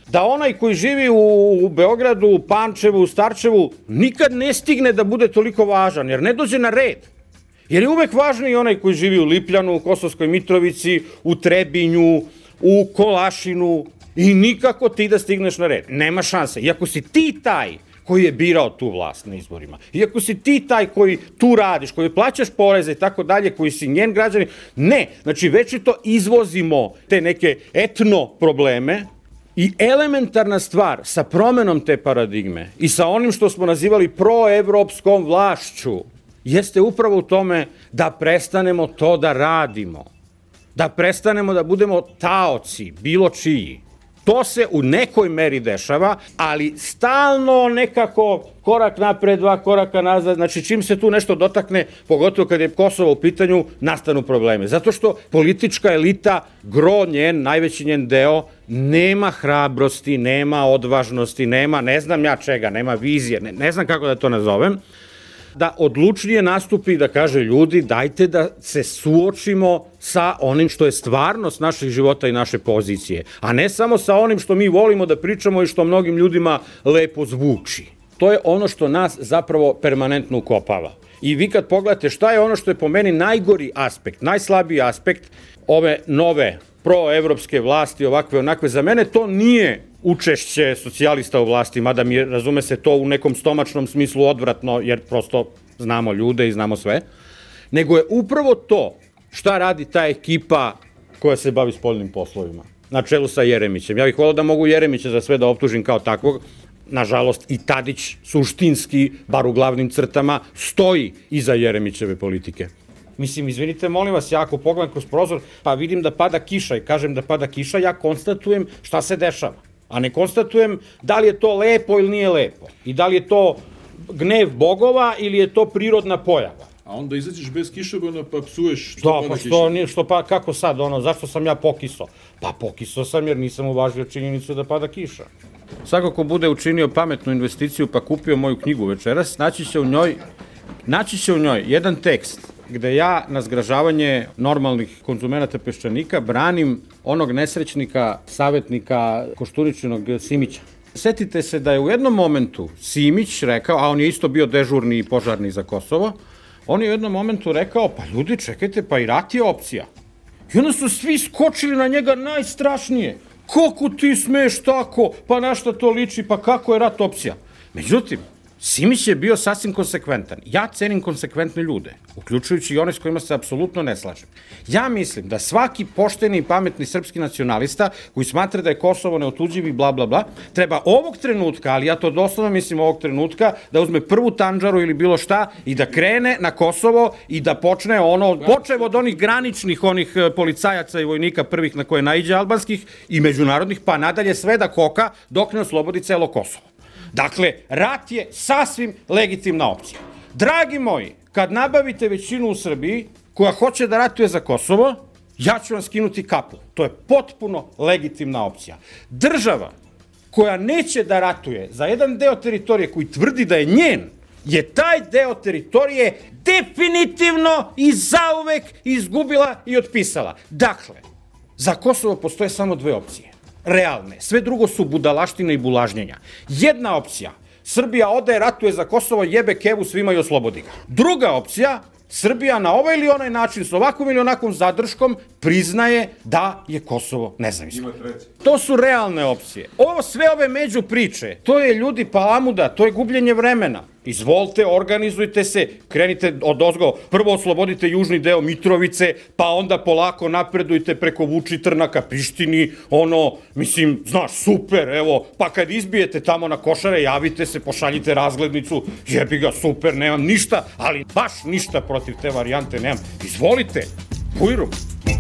da onaj koji živi u, u Beogradu, u Pančevu, u Starčevu, nikad ne stigne da bude toliko važan, jer ne dođe na red. Jer je uvek važniji onaj koji živi u Lipljanu, u Kosovskoj Mitrovici, u Trebinju, u Kolašinu i nikako ti da stigneš na red. Nema šanse. Iako si ti taj koji je birao tu vlast na izborima, iako si ti taj koji tu radiš, koji plaćaš poreze i tako dalje, koji si njen građani, ne. Znači, večito izvozimo te neke etno probleme i elementarna stvar sa promenom te paradigme i sa onim što smo nazivali proevropskom vlašću jeste upravo u tome da prestanemo to da radimo. Da prestanemo da budemo taoci, bilo čiji. To se u nekoj meri dešava, ali stalno nekako korak napred, dva koraka nazad, znači čim se tu nešto dotakne, pogotovo kad je Kosovo u pitanju, nastanu probleme. Zato što politička elita, gro njen, najveći njen deo, nema hrabrosti, nema odvažnosti, nema ne znam ja čega, nema vizije, ne, ne znam kako da to nazovem, da odlučnije nastupi i da kaže ljudi dajte da se suočimo sa onim što je stvarnost naših života i naše pozicije, a ne samo sa onim što mi volimo da pričamo i što mnogim ljudima lepo zvuči. To je ono što nas zapravo permanentno ukopava. I vi kad pogledate šta je ono što je po meni najgori aspekt, najslabiji aspekt ove nove proevropske vlasti, ovakve onakve, za mene to nije učešće socijalista u vlasti, mada mi je, razume se, to u nekom stomačnom smislu odvratno, jer prosto znamo ljude i znamo sve, nego je upravo to šta radi ta ekipa koja se bavi spoljnim poslovima, na čelu sa Jeremićem. Ja bih volao da mogu Jeremića za sve da optužim kao takvog, nažalost i Tadić suštinski, bar u glavnim crtama, stoji iza Jeremićeve politike. Mislim, izvinite, molim vas, ja ako pogledam kroz prozor, pa vidim da pada kiša i kažem da pada kiša, ja konstatujem šta se dešava. A ne konstatujem da li je to lepo ili nije lepo. I da li je to gnev bogova ili je to prirodna pojava. A onda izađeš bez kišobrana pa psuješ što da, pada pa kiša. što, nije, što pa, kako sad, ono, zašto sam ja pokiso? Pa pokiso sam jer nisam uvažio činjenicu da pada kiša. Svako ko bude učinio pametnu investiciju pa kupio moju knjigu večeras, naći će u njoj, naći će u njoj jedan tekst gde ja na zgražavanje normalnih konzumenata Peščanika branim onog nesrećnika, savjetnika Koštuničinog Simića. Setite se da je u jednom momentu Simić rekao, a on je isto bio dežurni i požarni za Kosovo, on je u jednom momentu rekao, pa ljudi, čekajte, pa i rat je opcija. I onda su svi skočili na njega najstrašnije. Kako ti smeš tako? Pa na šta to liči? Pa kako je rat opcija? Međutim, Simić je bio sasvim konsekventan. Ja cenim konsekventne ljude, uključujući i one s kojima se apsolutno ne slažem. Ja mislim da svaki pošteni i pametni srpski nacionalista koji smatra da je Kosovo neotuđiv i bla bla bla, treba ovog trenutka, ali ja to doslovno mislim ovog trenutka, da uzme prvu tandžaru ili bilo šta i da krene na Kosovo i da počne ono, počev od onih graničnih onih policajaca i vojnika prvih na koje naiđe albanskih i međunarodnih, pa nadalje sve da koka dok ne oslobodi celo Kosovo. Dakle, rat je sasvim legitimna opcija. Dragi moji, kad nabavite većinu u Srbiji koja hoće da ratuje za Kosovo, ja ću vam skinuti kapu. To je potpuno legitimna opcija. Država koja neće da ratuje za jedan deo teritorije koji tvrdi da je njen, je taj deo teritorije definitivno i zauvek izgubila i otpisala. Dakle, za Kosovo postoje samo dve opcije. Realne. Sve drugo su budalaštine i bulažnjenja. Jedna opcija, Srbija ode, ratuje za Kosovo, jebe kevu svima i oslobodi ga. Druga opcija, Srbija na ovaj ili onaj način, s ovakvom ili onakvom zadrškom, priznaje da je Kosovo nezavisno. To su realne opcije. Ovo, sve ove među priče, to je ljudi palamuda, to je gubljenje vremena. Izvolite, organizujte se, krenite od ozgo, prvo oslobodite južni deo Mitrovice, pa onda polako napredujte preko Vučitrna Prištini, ono, mislim, znaš, super, evo, pa kad izbijete tamo na Košare, javite se, pošaljite razglednicu, jebi ga, super, nemam ništa, ali baš ništa protiv te varijante nemam. Izvolite, bujrum.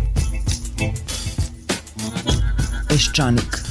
Peščanik.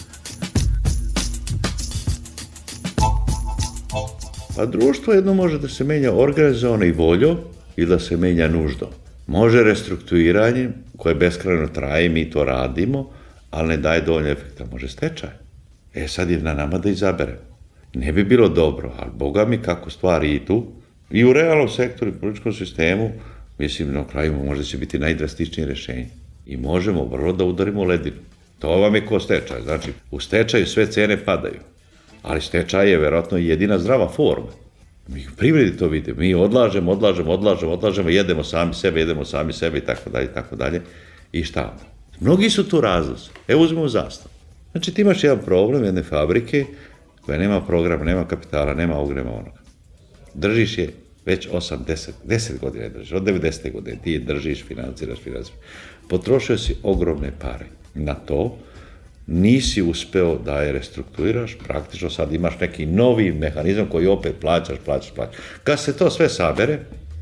Pa društvo jedno može da se menja organizovano i voljo i da se menja nuždo. Može restrukturiranje koje beskrajno traje, mi to radimo, ali ne daje dovoljno efekta. Može stečaj. E sad je na nama da izaberemo. Ne bi bilo dobro, ali boga mi kako stvari idu i u realnom sektoru i političkom sistemu, mislim na kraju možda će biti najdrastičnije rešenje. I možemo vrlo da udarimo u ledinu. To vam je ko stečaj. Znači, u stečaju sve cene padaju. Ali stečaj je verovatno jedina zdrava forma. Mi u privredi to vidimo. Mi odlažemo, odlažemo, odlažemo, odlažemo, jedemo sami sebe, jedemo sami sebe i tako dalje, i tako dalje. I šta? Mnogi su tu razlozi. Evo uzmemo Zastav. Znači, ti imaš jedan problem jedne fabrike koja nema programa, nema kapitala, nema ovoga, nema onoga. Držiš je već osam, deset, deset godina je držiš, od devedesete godine ti je držiš, financiraš, financiraš. Potrošio si ogromne pare na to, nisi uspeo da je restrukturiraš, praktično sad imaš neki novi mehanizam koji opet plaćaš, plaćaš, plaćaš. Kad se to sve sabere,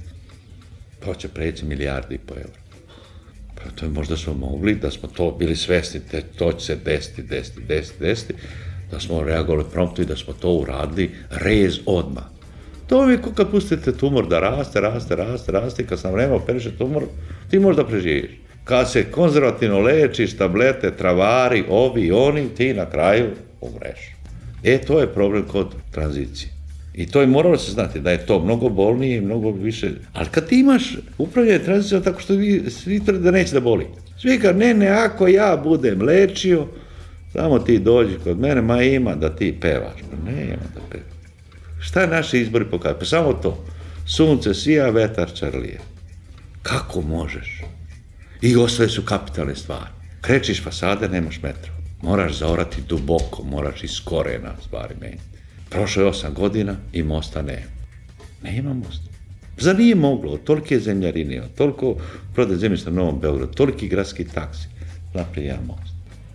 to će preći milijardi i po eura. Pa to je možda smo mogli, da smo to bili svesni, te, to će se desiti, desiti, desiti, desiti, da smo reagovali promptno i da smo to uradili, rez odmah. To je kao kad pustite tumor da raste, raste, raste, raste i kad sam vremena operiše tumor, ti možda preživiš. Kad se konzervativno lečiš, tablete, travari, ovi, oni, ti na kraju umreš. E, to je problem kod tranzicije. I to je moralo se znati, da je to mnogo bolnije i mnogo više. Ali kad ti imaš upravljanje tranzicijom tako što vi, svi tvrde da neće da boli. Svi kad, ne, ne, ako ja budem lečio, samo ti dođi kod mene, ma ima da ti pevaš. Pa nema da pevaš. Šta je naši izbori pokazati? Pa samo to. Sunce sija, vetar čarlije. Kako možeš? I ostale su kapitalne stvari. Krečiš fasade, nemaš metro. Moraš zaorati duboko, moraš iz korena stvari menjati. Prošlo je osam godina i mosta nema. Nema mosta. Zar nije moglo, tolike zemljarine, toliko prodaje zemljišta na Novom Beogradu, toliki gradski taksi, napravi jedan most.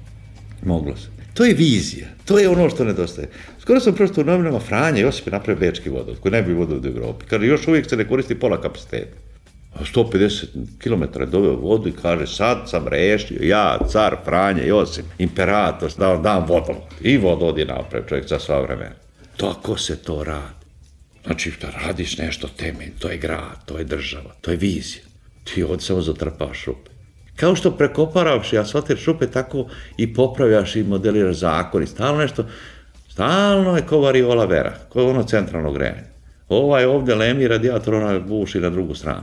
Moglo se. To je vizija, to je ono što nedostaje. Skoro sam prosto u novinama Franja Josip je napravio bečki vodovod, koji najbolji vodovod u Evropi. Kaže, još uvijek se ne koristi pola kapaciteta. sto pedeset kilometara je doveo vodu i kaže, sad sam rešio, ja, car Franja Josip, imperator, dam, dam vodovod. I vodovod je napravio čovjek za sva vremena. Tako se to radi. Znači, da radiš nešto temelj, to je grad, to je država, to je vizija. Ti ovdje samo zatrpavaš šupe. Kao što prekoparavš i asfaltiraš šupe, tako i popravljaš i modeliraš zakon i stalno nešto, stalno je ko variola vera, ko je ono centralno grejanje. Ovaj ovdje lemi radijator, ona buši na drugu stranu.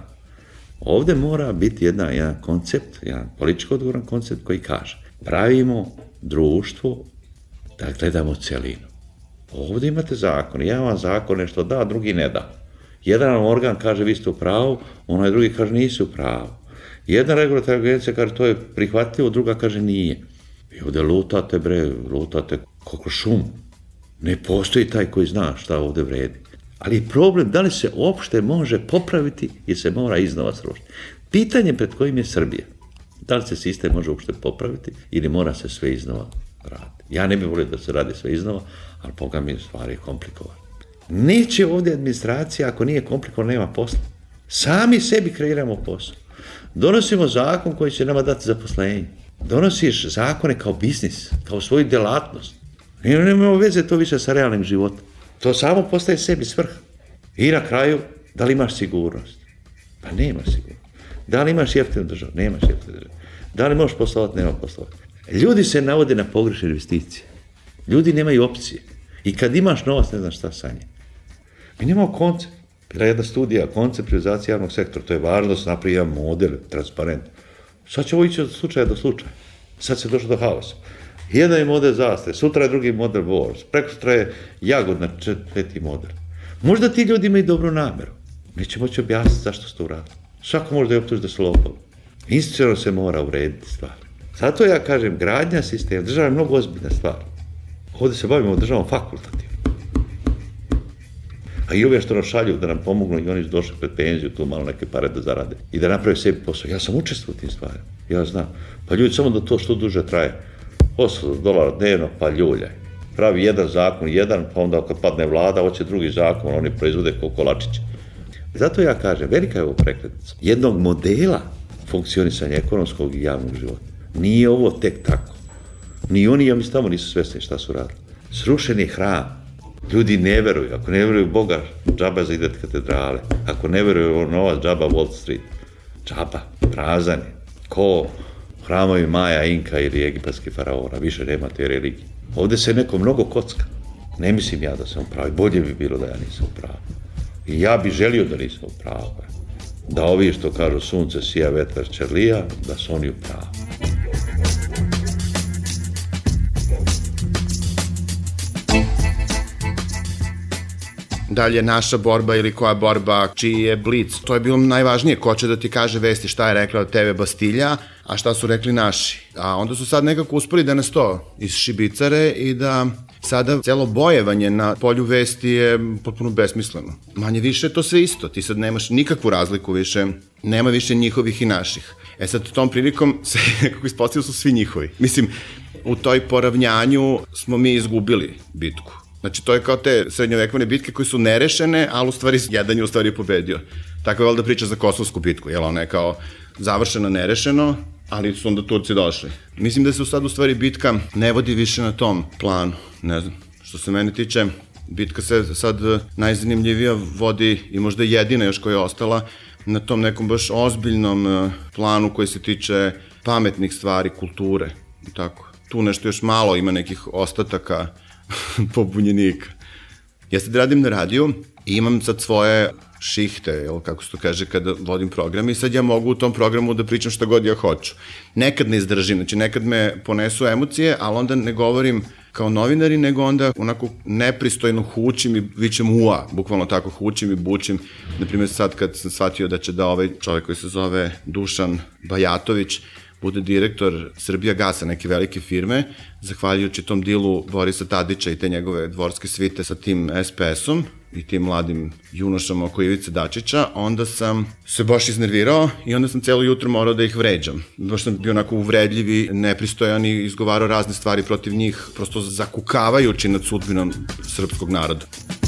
Ovdje mora biti jedna, jedan koncept, jedan političko odgovoran koncept koji kaže, pravimo društvo da gledamo celinu. Ovdje imate zakon, jedan vam zakon nešto da, drugi ne da. Jedan organ kaže vi ste u pravu, onaj drugi kaže nisi u pravu. Jedna regulatorna agencija kaže to je prihvatljivo, druga kaže nije. I ovdje lutate, bre, lutate kako šum. Ne postoji taj koji zna šta ovdje vredi. Ali je problem da li se uopšte može popraviti i se mora iznova srušiti. Pitanje pred kojim je Srbija. Da li se sistem može uopšte popraviti ili mora se sve iznova raditi. Ja ne bih volio da se radi sve iznova, ali Boga mi stvari je komplikovano. Neće ovdje administracija, ako nije komplikovano, nema posla. Sami sebi kreiramo posao. Donosimo zakon koji će nama dati zaposlenje. Donosiš zakone kao biznis, kao svoju delatnost. Nema veze to više sa realnim životom. To samo postaje sebi svrha. I na kraju, da li imaš sigurnost? Pa nemaš sigurnost. Da li imaš jeftinu državu? Nemaš jeftinu državu. Da li možeš poslovati? Nema poslovati. Ljudi se navode na pogrešne investicije. Ljudi nemaju opcije. I kad imaš novac, ne znaš šta sa njim. Mi nemamo koncept. Bila je jedna studija, koncept privatizacije javnog sektora. To je važno da se napravi jedan model, transparent. Sad će ovo ići od slučaja do slučaja. Sad se došlo do haosa. Jedan je model Zastave, sutra je drugi model Boros, preko sutra je Jagodna, četvrti model. Možda ti ljudi imaju dobru nameru. Neće moći objasniti zašto ste uradili. Svako može da je optuži da su lopovi. Institucionalno se mora urediti stvar. Zato ja kažem, gradnja sistema, država je mnogo ozbiljna stvar. Ovdje se bavimo državom fakultativno. A i ove što nas šalju da nam pomognu i oni su došli pred penziju, tu malo neke pare da zarade. I da naprave sebi posao. Ja sam učestvovao u tim stvarima. Ja znam. Pa ljudi samo da to što duže traje. osamsto dolara dnevno, pa ljuljaj. Pravi jedan zakon, jedan, pa onda kad padne vlada, hoće drugi zakon, oni proizvode ko kolačiće. Zato ja kažem, velika je ovo prekretnica. Jednog modela funkcionisanja ekonomskog i javnog života. Nije ovo tek tako. Ni oni, ja mislim, tamo nisu svesni šta su radili. Srušen je hram. Ljudi ne veruju. Ako ne veruju Boga, džaba za idet katedrale. Ako ne veruju u novac, džaba Wall Street. Džaba, prazan je. Ko hramovi Maja, Inka ili egipatski faraona. Više nema te religije. Ovdje se neko mnogo kocka. Ne mislim ja da sam u pravu. Bolje bi bilo da ja nisam u pravu. I ja bi želio da nisam u pravu. Da ovi što kažu sunce sija, vetar čarlija, da su oni u pravu. da li je naša borba ili koja borba, čiji je blic. To je bilo najvažnije, ko će da ti kaže vesti šta je rekla tebe Bastilja, a šta su rekli naši. A onda su sad nekako uspeli da nas to isšibicare i da sada celo bojevanje na polju vesti je potpuno besmisleno. Manje više je to sve isto, ti sad nemaš nikakvu razliku više, nema više njihovih i naših. E sad, tom prilikom se nekako ispostavilo su svi njihovi. Mislim, u toj poravnjanju smo mi izgubili bitku. Znači, to je kao te srednjovekovne bitke koje su nerešene, ali u stvari jedan je u stvari pobedio. Tako je valjda priča za Kosovsku bitku, jel ona je kao završeno nerešeno, ali su onda Turci došli. Mislim da se sad u stvari bitka ne vodi više na tom planu, ne znam. Što se mene tiče, bitka se sad najzanimljivija vodi i možda jedina još koja je ostala na tom nekom baš ozbiljnom planu koji se tiče pametnih stvari, kulture i tako. Tu nešto još malo ima nekih ostataka pobunjenika. Ja sad radim na radiju i imam sad svoje šihte, jel, kako se to kaže, kada vodim program i sad ja mogu u tom programu da pričam šta god ja hoću. Nekad ne izdržim, znači nekad me ponesu emocije, ali onda ne govorim kao novinari, nego onda onako nepristojno hučim i vičem ua, bukvalno tako hučim i bučim. Naprimjer, sad kad sam shvatio da će da ovaj čovjek koji se zove Dušan Bajatović bude direktor Srbija gasa, neke velike firme, zahvaljujući tom dilu Borisa Tadića i te njegove dvorske svite sa tim es pe esom i tim mladim junošama oko Ivice Dačića, onda sam se baš iznervirao i onda sam celo jutro morao da ih vređam. Baš sam bio onako uvredljiv i nepristojan i izgovarao razne stvari protiv njih, prosto zakukavajući nad sudbinom srpskog naroda.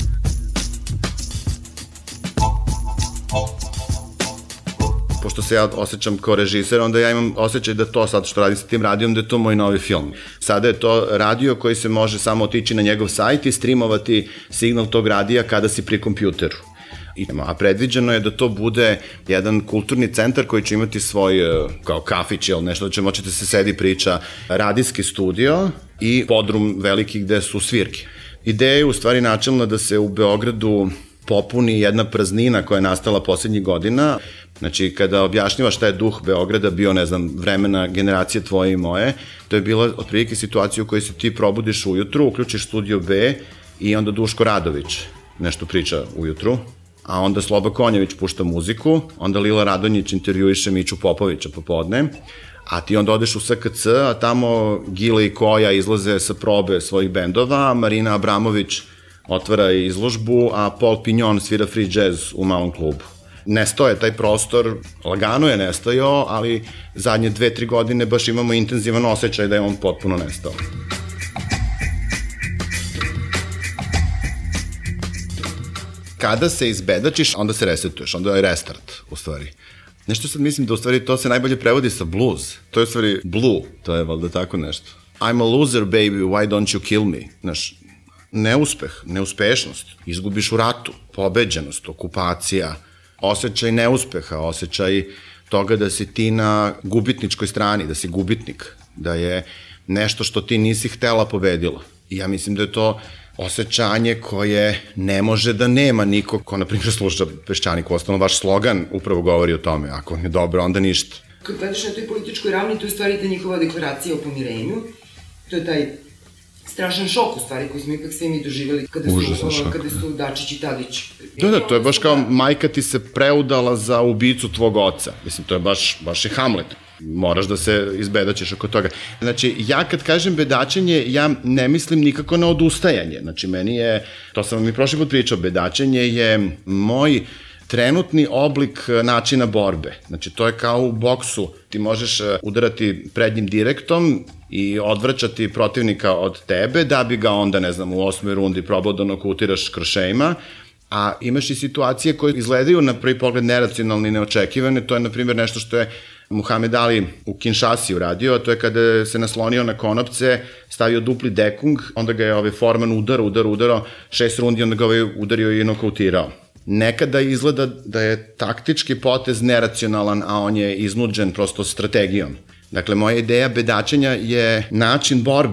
Pošto se ja osjećam kao režiser, onda ja imam osjećaj da to sad što radim sa tim radijom, da je to moj novi film. Sada je to radio koji se može samo otići na njegov sajt i streamovati signal tog radija kada si pri kompjuteru. A predviđeno je da to bude jedan kulturni centar koji će imati svoj kao kafić ili nešto da će moći da se sedi priča, radijski studio i podrum veliki gde su svirke. Ideja je u stvari načelna da se u Beogradu popuni jedna praznina koja je nastala poslednjih godina. Znači, kada objašnjavaš šta je duh Beograda bio, ne znam, vremena generacije tvoje i moje, to je bila otprilike situacija u kojoj se ti probudiš ujutru, uključiš Studio B i onda Duško Radović nešto priča ujutru, a onda Sloba Konjević pušta muziku, onda Lila Radonjić intervjuiše Miću Popovića popodne, a ti onda odeš u es ka ce, a tamo Gile i Koja izlaze sa probe svojih bendova, Marina Abramović otvara izložbu, a Paul Pignon svira free jazz u malom klubu. Nestao je taj prostor, lagano je nestajao, ali zadnje dve, tri godine baš imamo intenzivan osjećaj da je on potpuno nestao. Kada se izbedačiš, onda se resetuješ, onda je restart, u stvari. Nešto sad mislim da u stvari to se najbolje prevodi sa blues. To je u stvari blue, to je valjda tako nešto. I'm a loser, baby, why don't you kill me? Znaš, neuspeh, neuspešnost, izgubiš u ratu, pobeđenost, okupacija, osjećaj neuspeha, osjećaj toga da si ti na gubitničkoj strani, da si gubitnik, da je nešto što ti nisi htela pobedilo. I ja mislim da je to osjećanje koje ne može da nema niko ko, na primjer, sluša Peščanik. Uostalom, vaš slogan upravo govori o tome. Ako je dobro, onda ništa. Kad gledaš na toj političkoj ravni, to je stvari ta njihova deklaracija o pomirenju. To je taj strašan šok, u stvari, koji smo ipak svi mi doživjeli kada su, kada su Dačić i Tadić. Da, da, to je baš kao majka ti se preudala za ubicu tvog oca. Mislim, to je baš, baš je Hamlet. Moraš da se izbedaćeš oko toga. Znači, ja kad kažem bedačenje, ja ne mislim nikako na odustajanje. Znači, meni je, to sam vam i prošli put pričao, bedačenje je moj trenutni oblik načina borbe. Znači, to je kao u boksu. Ti možeš udarati prednjim direktom i odvraćati protivnika od tebe, da bi ga onda, ne znam, u osmoj rundi probao da nokautiraš krošejima, a imaš i situacije koje izgledaju na prvi pogled neracionalne i neočekivane. To je, na primjer, nešto što je Muhamed Ali u Kinshasi uradio, a to je kada se naslonio na konopce, stavio dupli dekung, onda ga je ovaj Forman udar, udar, udarao, šest rundi, onda ga ovaj udario i nokautirao. Nekada izgleda da je taktički potez neracionalan, a on je iznuđen prosto strategijom. Dakle, moja ideja bedačenja je način borbe.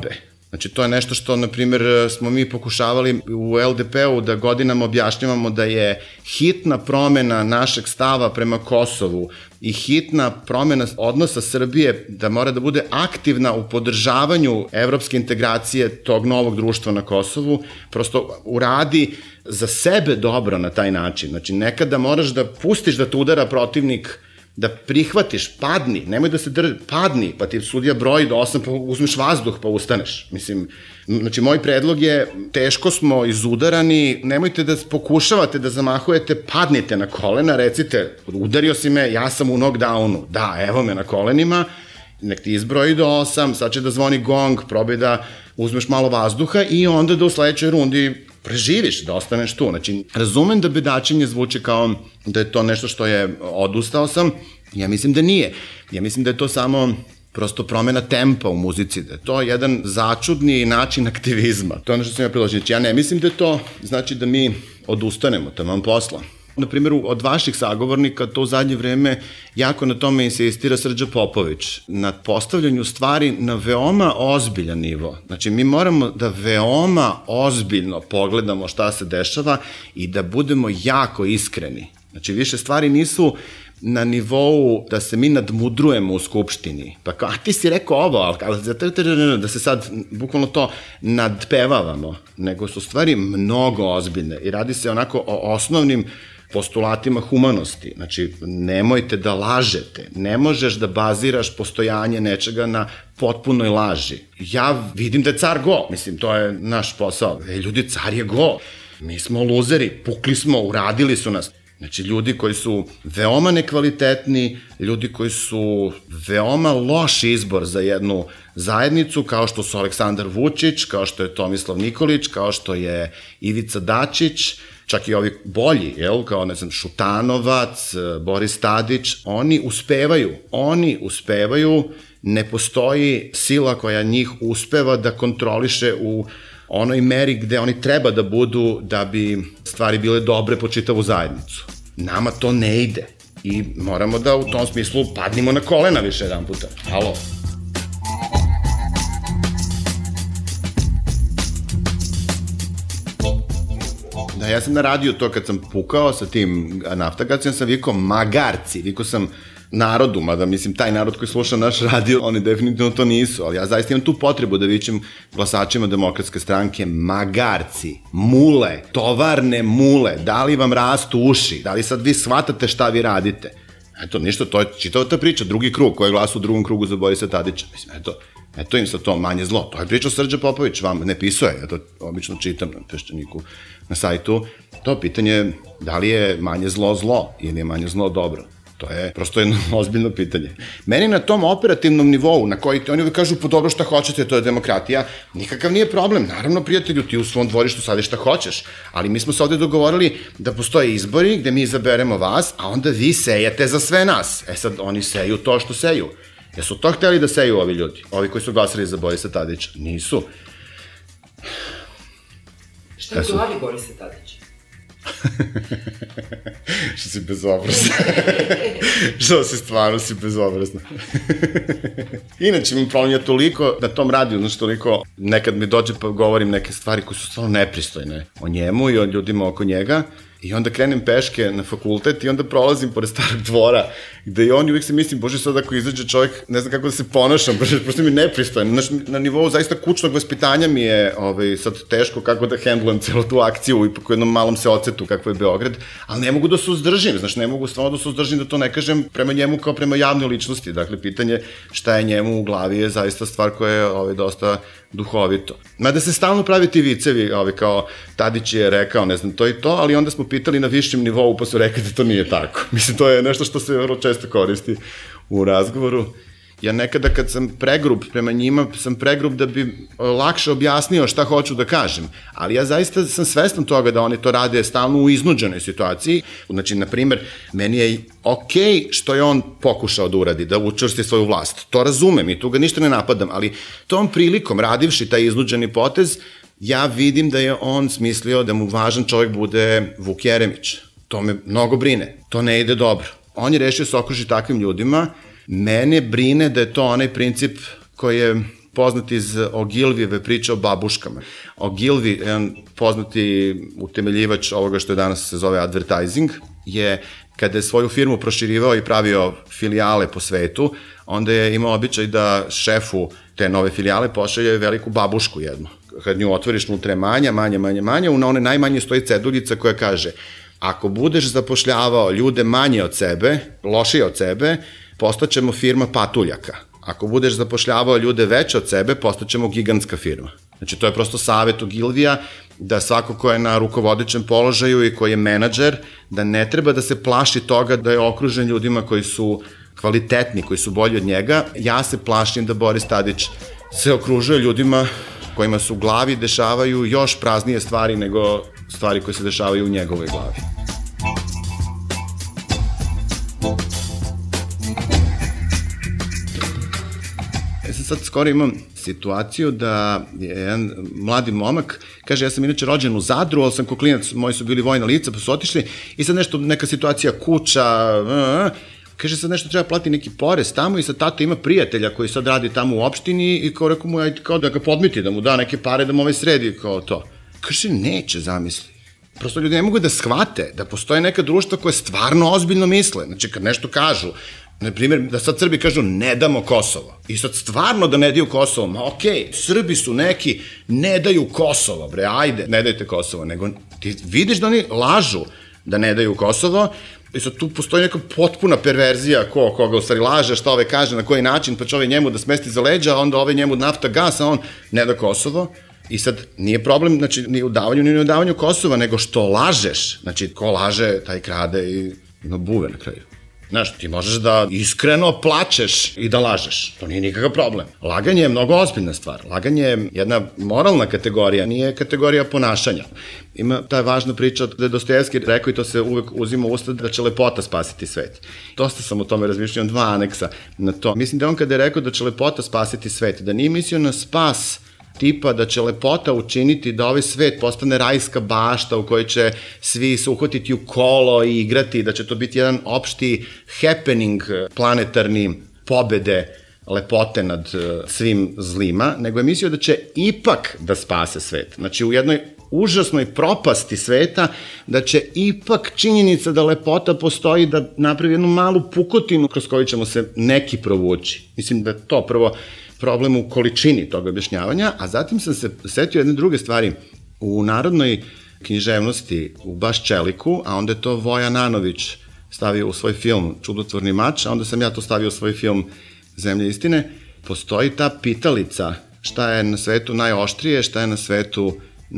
Znači, to je nešto što, na primjer, smo mi pokušavali u L D P-u da godinama objašnjavamo da je hitna promena našeg stava prema Kosovu i hitna promena odnosa Srbije da mora da bude aktivna u podržavanju evropske integracije tog novog društva na Kosovu, prosto uradi za sebe dobro na taj način. Znači, nekada moraš da pustiš da te udara protivnik, da prihvatiš, padni, nemoj da se drži, padni, pa ti sudija broji do osam, pa uzmeš vazduh, pa ustaneš. Mislim, znači, moj predlog je, teško smo izudarani, nemojte da pokušavate da zamahujete, padnite na kolena, recite, udario si me, ja sam u knockdownu, da, evo me na kolenima, nek ti izbroji do osam, sad će da zvoni gong, probaj da uzmeš malo vazduha i onda da u sledećoj rundi preživiš, da ostaneš tu. Znači, razumem da bedačenje zvuči kao da je to nešto što je odustao sam, ja mislim da nije. Ja mislim da je to samo prosto promena tempa u muzici, da je to jedan začudni način aktivizma. To je ono što sam ja priložio. Znači, ja ne mislim da je to znači da mi odustanemo, tamam posla. Na primjer, od vaših sagovornika to u zadnje vreme jako na tome insistira Srđa Popović, na postavljanju stvari na veoma ozbiljan nivo. Znači, mi moramo da veoma ozbiljno pogledamo šta se dešava i da budemo jako iskreni. Znači, više stvari nisu na nivou da se mi nadmudrujemo u Skupštini. Pa kao, a ti si rekao ovo, ali da se sad bukvalno to nadpevavamo, nego su stvari mnogo ozbiljne i radi se onako o osnovnim postulatima humanosti. Znači, nemojte da lažete. Ne možeš da baziraš postojanje nečega na potpunoj laži. Ja vidim da je car go. Mislim, to je naš posao. E, ljudi, car je go. Mi smo luzeri, pukli smo, uradili su nas. Znači, ljudi koji su veoma nekvalitetni, ljudi koji su veoma loš izbor za jednu zajednicu, kao što su Aleksandar Vučić, kao što je Tomislav Nikolić, kao što je Ivica Dačić, čak i ovi bolji, jel, kao, ne znam, Šutanovac, Boris Tadić, oni uspevaju, oni uspevaju, ne postoji sila koja njih uspeva da kontroliše u onoj meri gde oni treba da budu da bi stvari bile dobre po čitavu zajednicu. Nama to ne ide i moramo da u tom smislu padnimo na kolena više jedan puta. Halo? Da, ja sam na radio to kad sam pukao sa tim naftagacijom, sam vikao magarci, vikao sam narodu, mada mislim taj narod koji sluša naš radio, oni definitivno to nisu, ali ja zaista imam tu potrebu da vičem glasačima Demokratske stranke magarci, mule, tovarne mule, da li vam rastu uši, da li sad vi shvatate šta vi radite? Eto, ništa, to je čitava ta priča, drugi krug, koji je glas u drugom krugu za Borisa Tadića, mislim, eto, eto im sad to manje zlo, to je pričao Srđa Popović, vam ne pisuje, ja to obično čitam na Peščaniku, na sajtu, to pitanje da li je manje zlo zlo ili je manje zlo dobro. To je prosto jedno ozbiljno pitanje. Meni na tom operativnom nivou, na koji oni uvijek kažu, po dobro šta hoćete, to je demokratija, nikakav nije problem. Naravno, prijatelju, ti u svom dvorištu sadiš šta hoćeš, ali mi smo se ovde dogovorili da postoje izbori gde mi izaberemo vas, a onda vi sejete za sve nas. E sad, oni seju to što seju. Jesu to hteli da seju ovi ljudi? Ovi koji su glasali za Borisa Tadića? Nisu. Šta je glavi Borisa Tadića? Što si bezobrazna. Što si stvarno si bezobrazna. Inače, mi problem je toliko na tom radiju, znaš, toliko, nekad mi dođe pa govorim neke stvari koje su stvarno nepristojne o njemu i o ljudima oko njega, i onda krenem peške na fakultet i onda prolazim pored Starog dvora, gde i oni uvijek se mislim, bože, sad ako izađe čovjek, ne znam kako da se ponašam, prosto mi je nepristojno. Znaš, na nivou zaista kućnog vaspitanja mi je ovaj, sad teško kako da hendlujem celu tu akciju i po jednom malom seocetu kakvo je Beograd, ali ne mogu da se uzdržim, znaš, ne mogu stvarno da se uzdržim da to ne kažem prema njemu kao prema javnoj ličnosti. Dakle, pitanje šta je njemu u glavi je zaista stvar koja je ovaj, dosta duhovito. Mada se stalno pravi ti vicevi, ovaj, kao Tadić je rekao, ne znam, to i to, ali onda smo pitali na višem nivou pa su rekli da to nije tako. Mislim, to je nešto što se vrlo često koristi u razgovoru. Ja nekada kad sam pregrub prema njima, sam pregrub da bi lakše objasnio šta hoću da kažem, ali ja zaista sam svestan toga da oni to rade stalno u iznuđenoj situaciji. Znači, na primer, meni je okej što je on pokušao da uradi, da učvrsti svoju vlast. To razumem i tu ga ništa ne napadam, ali tom prilikom, radivši taj iznuđeni potez, ja vidim da je on smislio da mu važan čovjek bude Vuk Jeremić. To me mnogo brine. To ne ide dobro. On je rešio se okruži takvim ljudima. Mene brine da je to onaj princip koji je poznat iz Ogilvijeve priče o babuškama. Ogilvy, jedan poznati utemeljivač ovoga što je danas se zove advertising, je kada je svoju firmu proširivao i pravio filijale po svetu, onda je imao običaj da šefu te nove filijale pošalje veliku babušku jednu. Kad nju otvoriš, unutra je manja, manja, manja, manja, na one najmanje stoji ceduljica koja kaže: ako budeš zapošljavao ljude manje od sebe, lošije od sebe, postaćemo firma patuljaka. Ako budeš zapošljavao ljude veće od sebe, postaćemo gigantska firma. Znači, to je prosto savjet Ogilvija, da svako ko je na rukovodećem položaju i koji je menadžer, da ne treba da se plaši toga da je okružen ljudima koji su kvalitetni, koji su bolji od njega. Ja se plašim da Boris Tadić se okružuje ljudima kojima su u glavi dešavaju još praznije stvari nego stvari koje se dešavaju u njegovoj glavi. Ja sam sad skoro imam situaciju da je jedan mladi momak, kaže, ja sam inače rođen u Zadru, ali sam ko klinac, moji su bili vojna lica, pa su otišli i sad nešto, neka situacija kuća, kaže, sad nešto treba plati neki porez tamo i sad tata ima prijatelja koji sad radi tamo u opštini i kao rekao mu, ajde, kao da ga podmiti, da mu da neke pare, da mu ovaj sredi, kao to. Kaže, neće, zamisli. Prosto ljudi ne mogu da shvate da postoje neka društva koje stvarno ozbiljno misle. Znači, kad nešto kažu, na primjer, da sad Srbi kažu ne damo Kosovo. I sad stvarno da ne daju Kosovo, ma okej, Srbi su neki, ne daju Kosovo, bre, ajde, ne dajte Kosovo, nego ti vidiš da oni lažu da ne daju Kosovo, i sad tu postoji neka potpuna perverzija ko koga u stvari laže, šta ove kaže, na koji način, pa će ove njemu da smesti za leđa, a onda ove njemu nafta, gas, a on ne da Kosovo. I sad nije problem, znači, ni u davanju, ni u davanju Kosova, nego što lažeš. Znači, ko laže, taj krade i ima buve na kraju. Znaš, ti možeš da iskreno plačeš i da lažeš. To nije nikakav problem. Laganje je mnogo ozbiljna stvar. Laganje je jedna moralna kategorija, nije kategorija ponašanja. Ima ta važna priča da je Dostojevski rekao, i to se uvek uzima u usta, da će lepota spasiti svet. Dosta sam o tome razmišljao, dva aneksa na to. Mislim da on kada je rekao da će lepota spasiti svet, da nije mislio na spas tipa da će lepota učiniti da ovaj svet postane rajska bašta u kojoj će svi se uhvatiti u kolo i igrati, da će to biti jedan opšti happening planetarni pobede lepote nad svim zlima, nego je mislio da će ipak da spase svet. Znači, u jednoj užasnoj propasti sveta, da će ipak činjenica da lepota postoji da napravi jednu malu pukotinu kroz koju ćemo se neki provući. Mislim da je to prvo problem u količini toga objašnjavanja, a zatim sam se setio jedne druge stvari. U narodnoj književnosti, u Baš Čeliku, a onda je to Voja Nanović stavio u svoj film Čudotvorni mač, a onda sam ja to stavio u svoj film Zemlja istine, postoji ta pitalica šta je na svetu najoštrije, šta je na svetu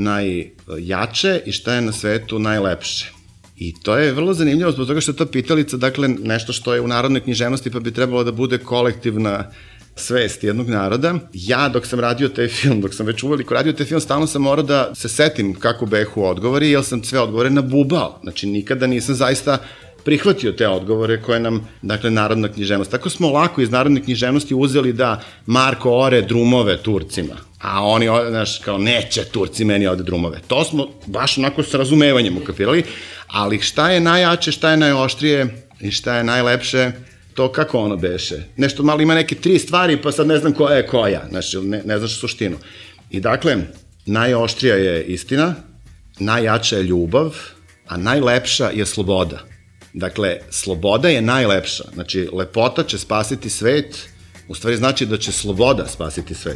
najjače i šta je na svetu najlepše. I to je vrlo zanimljivo zbog toga što je ta pitalica, dakle, nešto što je u narodnoj književnosti, pa bi trebalo da bude kolektivna svest jednog naroda. Ja, dok sam radio taj film, dok sam već uveliko radio taj film, stalno sam morao da se setim kako behu odgovori, jer sam sve odgovore nabubao. Znači, nikada nisam zaista prihvatio te odgovore koje nam, dakle, narodna književnost. Tako smo lako iz narodne književnosti uzeli da Marko ore drumove Turcima, a oni, znaš, kao, neće Turci meni ode drumove. To smo baš onako s razumevanjem ukapirali, ali šta je najjače, šta je najoštrije i šta je najlepše, to kako ono beše. Nešto malo ima neke tri stvari, pa sad ne znam koja je koja, znači, ne, ne znaš suštinu. I dakle, najoštrija je istina, najjača je ljubav, a najlepša je sloboda. Dakle, sloboda je najlepša. Znači, lepota će spasiti svet, u stvari znači da će sloboda spasiti svet.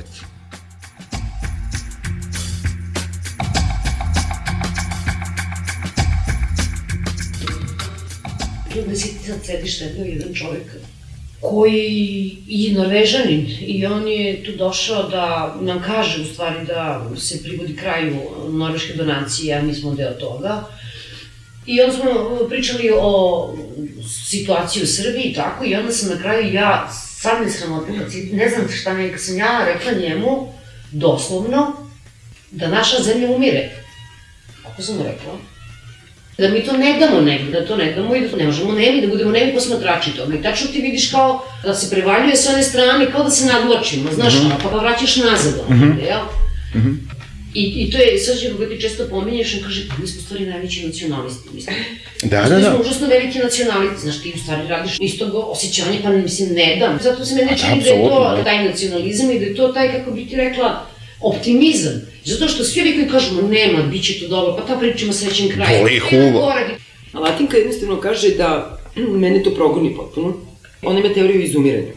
Da si ti sad sediš sedno jedan čovjek koji je Norvežanin i on je tu došao da nam kaže u stvari da se privodi kraju norveške donacije, a mi smo deo toga. I onda smo pričali o situaciji u Srbiji i tako, i onda sam na kraju ja, sad ne sramotno, ne znam šta ne, kad sam ja rekla njemu, doslovno, da naša zemlja umire. Kako sam mu rekla? Da mi to ne damo negdje, da to ne damo i da ne možemo nemi, da budemo nemi posmatrači toga. I tačno ti vidiš kao da se prevaljuje s one strane, kao da se nadločimo, znaš, mm-hmm. pa pa vraćaš nazad, mm-hmm. jel? Mm-hmm. I, I to je, sad kako ti često pominješ, on kaže, pa mi smo u stvari najveći nacionalisti, mislim. Da, da, da. Mi smo užasno veliki nacionalisti, znaš, ti u stvari radiš istog osjećanja, pa mislim, ne dam. Zato se mene čini da je to taj nacionalizam i da je to taj, kako bi ti rekla, optimizam. Zato što svi ovi koji kažu, nema, bit će to dobro, pa ta priča ima srećen kraj. Boli huvo. A Latinka jednostavno kaže da mene to progoni potpuno. Ona ima teoriju izumiranja.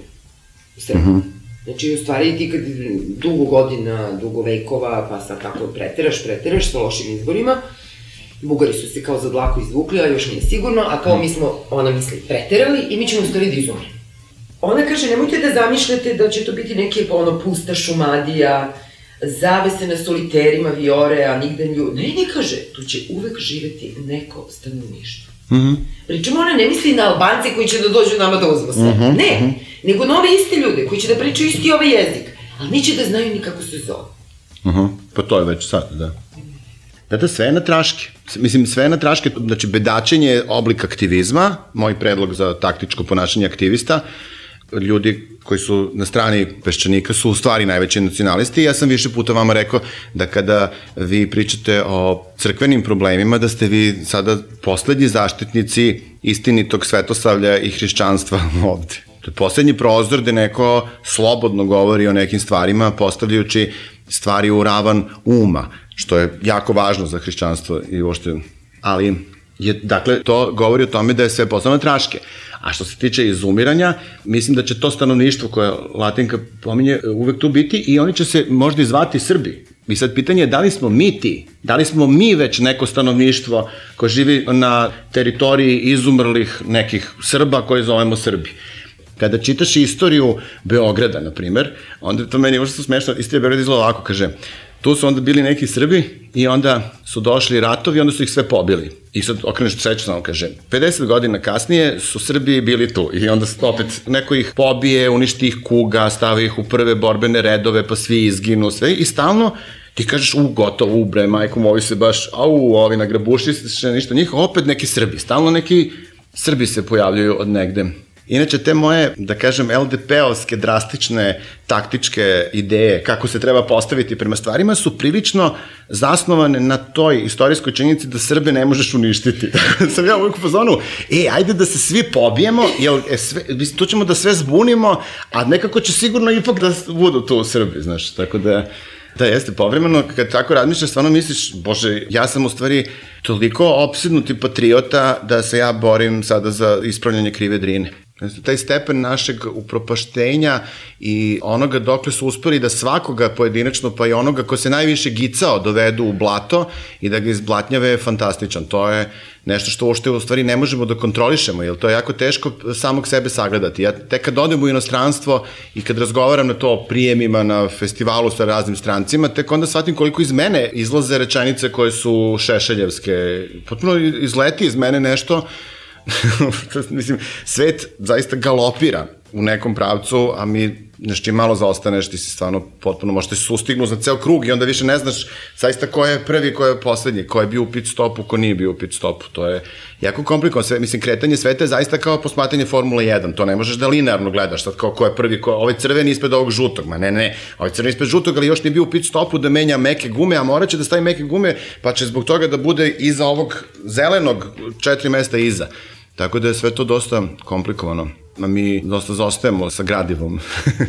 Znači, u stvari, ti kad dugo godina, dugo vekova, pa sad tako preteraš, preteraš sa lošim izborima, Bugari su se kao za dlaku izvukli, a još nije sigurno, a kao mi smo, ona misli, preterali i mi ćemo u stvari da izumiramo. Ona kaže, nemojte da zamišljate da će to biti neke, ono, pusta šumadija, zavese na soliterima, viore, a nigde lju... Ne, ne kaže, tu će uvek živeti neko stanovništvo. Pričamo, ona ne misli na Albance koji će da dođu nama da uzmu sve. Ne, nego na ove iste ljude koji će da pričaju isti ovaj jezik, ali neće da znaju ni kako se zove. Pa to je već sad, da. Da, da, sve je na traške. Mislim, sve je na traške, znači bedačenje je oblik aktivizma, moj predlog za taktičko ponašanje aktivista, ljudi koji su na strani peščanika su u stvari najveći nacionalisti. Ja sam više puta vama rekao da kada vi pričate o crkvenim problemima, da ste vi sada poslednji zaštitnici istinitog svetosavlja i hrišćanstva ovde. To je poslednji prozor gde neko slobodno govori o nekim stvarima, postavljajući stvari u ravan uma, što je jako važno za hrišćanstvo i uopšte, ali je, dakle, to govori o tome da je sve poslano na traške. A što se tiče izumiranja, mislim da će to stanovništvo koje Latinka pominje uvek tu biti i oni će se možda i zvati Srbi. I sad pitanje je da li smo mi ti, da li smo mi već neko stanovništvo koje živi na teritoriji izumrlih nekih Srba koje zovemo Srbi. Kada čitaš istoriju Beograda, na primer, onda to meni je užasno smešno, istorija Beograda izgleda ovako, kaže, tu su onda bili neki Srbi i onda su došli ratovi i onda su ih sve pobili. I sad okreneš sreću samo, kaže, pedeset godina kasnije su Srbi bili tu i onda opet neko ih pobije, uništi ih kuga, stavi ih u prve borbene redove, pa svi izginu, sve i stalno ti kažeš, u, gotovo, u, bre, majkom, ovi se baš, au, ovi nagrabuši se, ništa njih, opet neki Srbi, stalno neki Srbi se pojavljaju od negde. Inače, te moje, da kažem, el de pe-ovske drastične taktičke ideje kako se treba postaviti prema stvarima su prilično zasnovane na toj istorijskoj činjenici da Srbe ne možeš uništiti. Sam ja uvijek u fazonu, e, ajde da se svi pobijemo, jer e, sve, tu ćemo da sve zbunimo, a nekako će sigurno ipak da budu tu Srbi, znaš, tako da... Da, jeste, povremeno, kad tako razmišljaš, stvarno misliš, bože, ja sam u stvari toliko opsednuti patriota da se ja borim sada za ispravljanje krive Drine. Taj stepen našeg upropaštenja i onoga dokle su uspeli da svakoga pojedinačno, pa i onoga ko se najviše gicao, dovedu u blato i da ga izblatnjave je fantastičan. To je nešto što uopšte u stvari ne možemo da kontrolišemo, jer to je jako teško samog sebe sagledati. Ja tek kad odem u inostranstvo i kad razgovaram na to prijemima na festivalu sa raznim strancima, tek onda shvatim koliko iz mene izlaze rečenice koje su šešeljevske. Potpuno izleti iz mene nešto. Mislim, svet zaista galopira u nekom pravcu, a mi nešto malo zaostaneš, ti si stvarno potpuno možete se sustignu za ceo krug i onda više ne znaš zaista ko je prvi, ko je poslednji, ko je bio u pit stopu, ko nije bio u pit stopu. To je jako komplikovano. Mislim, kretanje sveta je zaista kao posmatranje Formule jedan. To ne možeš da linearno gledaš sad kao ko je prvi, ko je ovaj crveni ispred ovog žutog. Ma ne, ne, ovaj crveni ispred žutog, ali još nije bio u pit stopu da menja meke gume, a morat će da stavi meke gume, pa će zbog toga da bude iza ovog zelenog četiri mesta iza. Tako da je sve to dosta komplikovano. A mi dosta zaostajemo sa gradivom.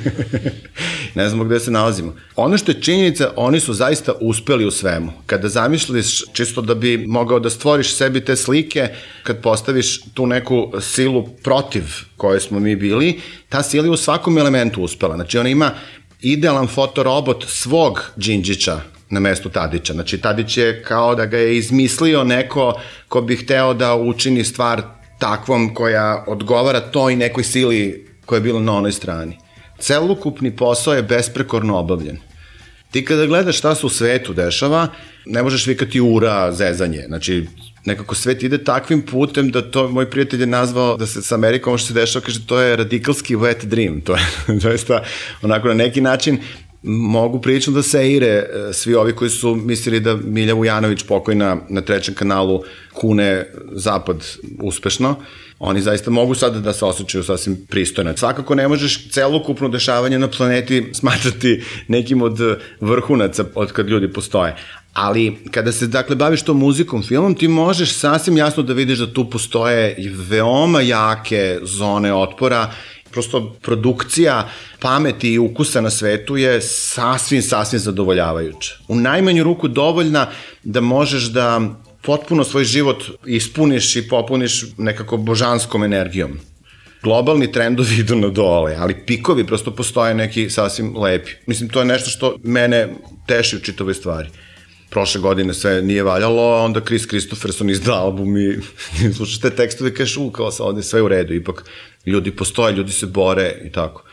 Ne znamo gde se nalazimo. Ono što je činjenica, oni su zaista uspeli u svemu. Kada zamišliš čisto da bi mogao da stvoriš sebi te slike, kad postaviš tu neku silu protiv koje smo mi bili, ta sila je u svakom elementu uspela. Znači ona ima idealan fotorobot svog Đinđića na mestu Tadića. Znači Tadić je kao da ga je izmislio neko ko bi hteo da učini stvar takvom koja odgovara toj nekoj sili koja je bila na onoj strani. Celokupni posao je besprekorno obavljen. Ti kada gledaš šta se u svetu dešava, ne možeš vikati ura, zezanje. Znači, nekako svet ide takvim putem da to moj prijatelj je nazvao da se s Amerikom što se dešava, kaže to je radikalski wet dream. To je doista onako na neki način mogu prilično da seire svi ovi koji su mislili da Milja Vujanović pokojna na trećem kanalu kune Zapad uspešno. Oni zaista mogu sada da se osjećaju sasvim pristojno. Svakako ne možeš celokupno dešavanje na planeti smatrati nekim od vrhunaca od kad ljudi postoje. Ali kada se, dakle, baviš tom muzikom, filmom, ti možeš sasvim jasno da vidiš da tu postoje veoma jake zone otpora. Prosto produkcija pameti i ukusa na svetu je sasvim, sasvim zadovoljavajuća. U najmanju ruku dovoljna da možeš da potpuno svoj život ispuniš i popuniš nekako božanskom energijom. Globalni trendovi idu na dole, ali pikovi prosto postoje neki sasvim lepi. Mislim, to je nešto što mene teši u čitavoj stvari. Prošle godine sve nije valjalo, a onda Chris Christopherson izda album i slušaš te tekstove i kažeš, u, kao sa ovde sve u redu, ipak ljudi postoje, ljudi se bore i tako.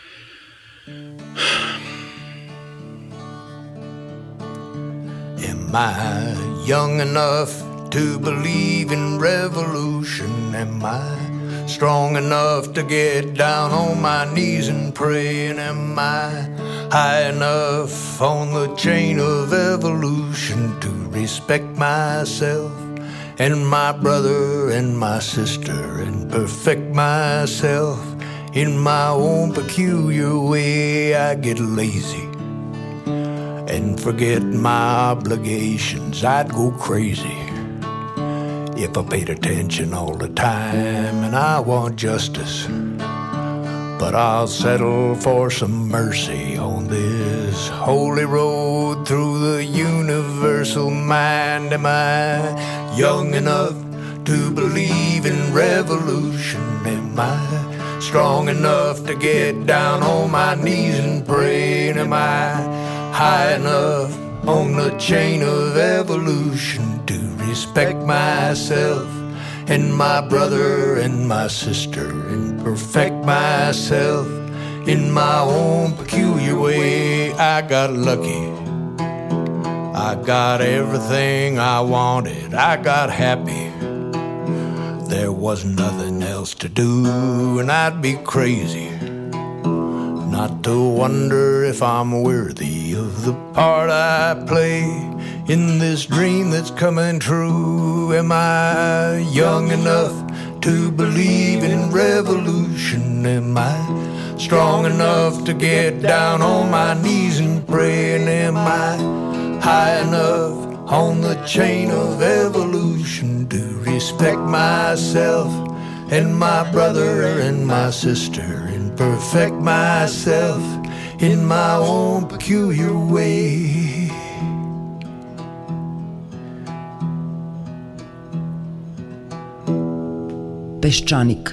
Am I young enough to believe in revolution? Am I strong enough to get down on my knees and pray? And am I high enough on the chain of evolution to respect myself and my brother and my sister and perfect myself in my own peculiar way? I get lazy and forget my obligations. I'd go crazy if I paid attention all the time, and I want justice, but I'll settle for some mercy on this holy road through the universal mind. Am I young enough to believe in revolution? Am I strong enough to get down on my knees and pray? And am I high enough on the chain of evolution to respect myself and my brother and my sister and perfect myself in my own peculiar way? I got lucky, I got everything I wanted, I got happy. There was nothing else to do, and I'd be crazy not to wonder if I'm worthy of the part I play in this dream that's coming true. Am I young enough to believe in revolution? Am I strong enough to get down on my knees and pray? And am I high enough on the chain of evolution to respect myself and my brother and my sister and perfect myself in my own peculiar way? Peščanik.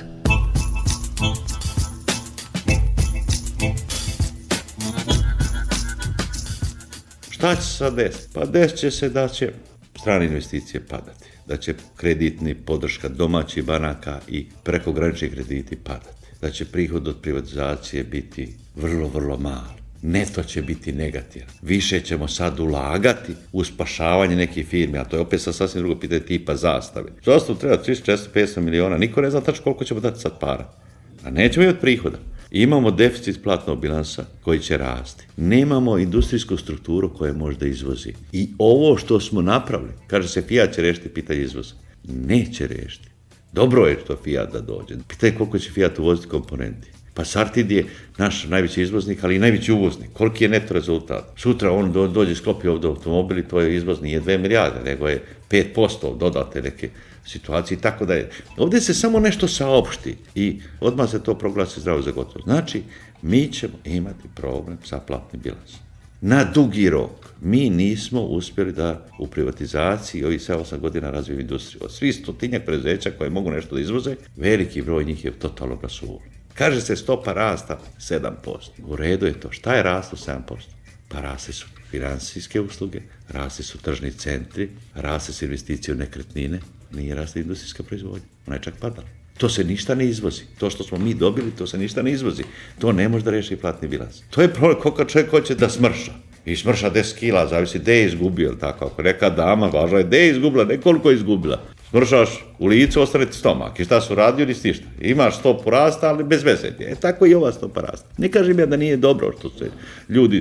Šta će se sad desiti? Pa desit će se da će strane investicije padati, da će kreditni podrška domaćih banaka i prekogranični krediti padati, da će prihod od privatizacije biti vrlo, vrlo mali. Neto će biti negativan. Više ćemo sad ulagati u spašavanje nekih firmi, a to je opet sad sasvim drugo pitanje tipa zastave. Zastavu treba tristo, četiristo, petsto miliona, niko ne zna tačno koliko ćemo dati sad para. A nećemo imati prihoda. Imamo deficit platnog bilansa koji će rasti. Nemamo industrijsku strukturu koja možda izvozi. I ovo što smo napravili, kaže se Fiat će rešiti pitanje izvoza. Neće rešiti. Dobro je to Fiat da dođe. Pitanje koliko će Fiat uvoziti komponenti. Pa Sartid je naš najveći izvoznik, ali i najveći uvoznik. Koliki je neto rezultat? Sutra on do, dođe sklopi ovdje automobil i to je izvoz nije dve milijarde, nego je pet posto dodate neke situacije. Tako da je, ovdje se samo nešto saopšti i odmah se to proglasi zdravo za gotovo. Znači, mi ćemo imati problem sa platnim bilansom. Na dugi rok, mi nismo uspjeli da u privatizaciji ovih sve osam godina razvijemo industriju. Od svih stotinjak preduzeća koje mogu nešto da izvoze, veliki broj njih je totalno rasulo. Kaže se stopa rasta sedam posto. U redu je to. Šta je rasto sedam posto? Pa raste su finansijske usluge, raste su tržni centri, raste su investicije u nekretnine, nije raste industrijska proizvodnja. Ona je čak padala. To se ništa ne izvozi. To što smo mi dobili, to se ništa ne izvozi. To ne može da reši platni bilans. To je problem koliko čovjek hoće da smrša. I smrša deset kila, zavisi gde je izgubio, ili tako. Ako neka dama, važno je gde je izgubila, ne koliko je izgubila. Smršaš u licu, ostane ti stomak. I šta su radio, nisi ništa. Imaš stopu rasta, ali bez veze. E tako i ova stopa rasta. Ne kažem ja da nije dobro što se ljudi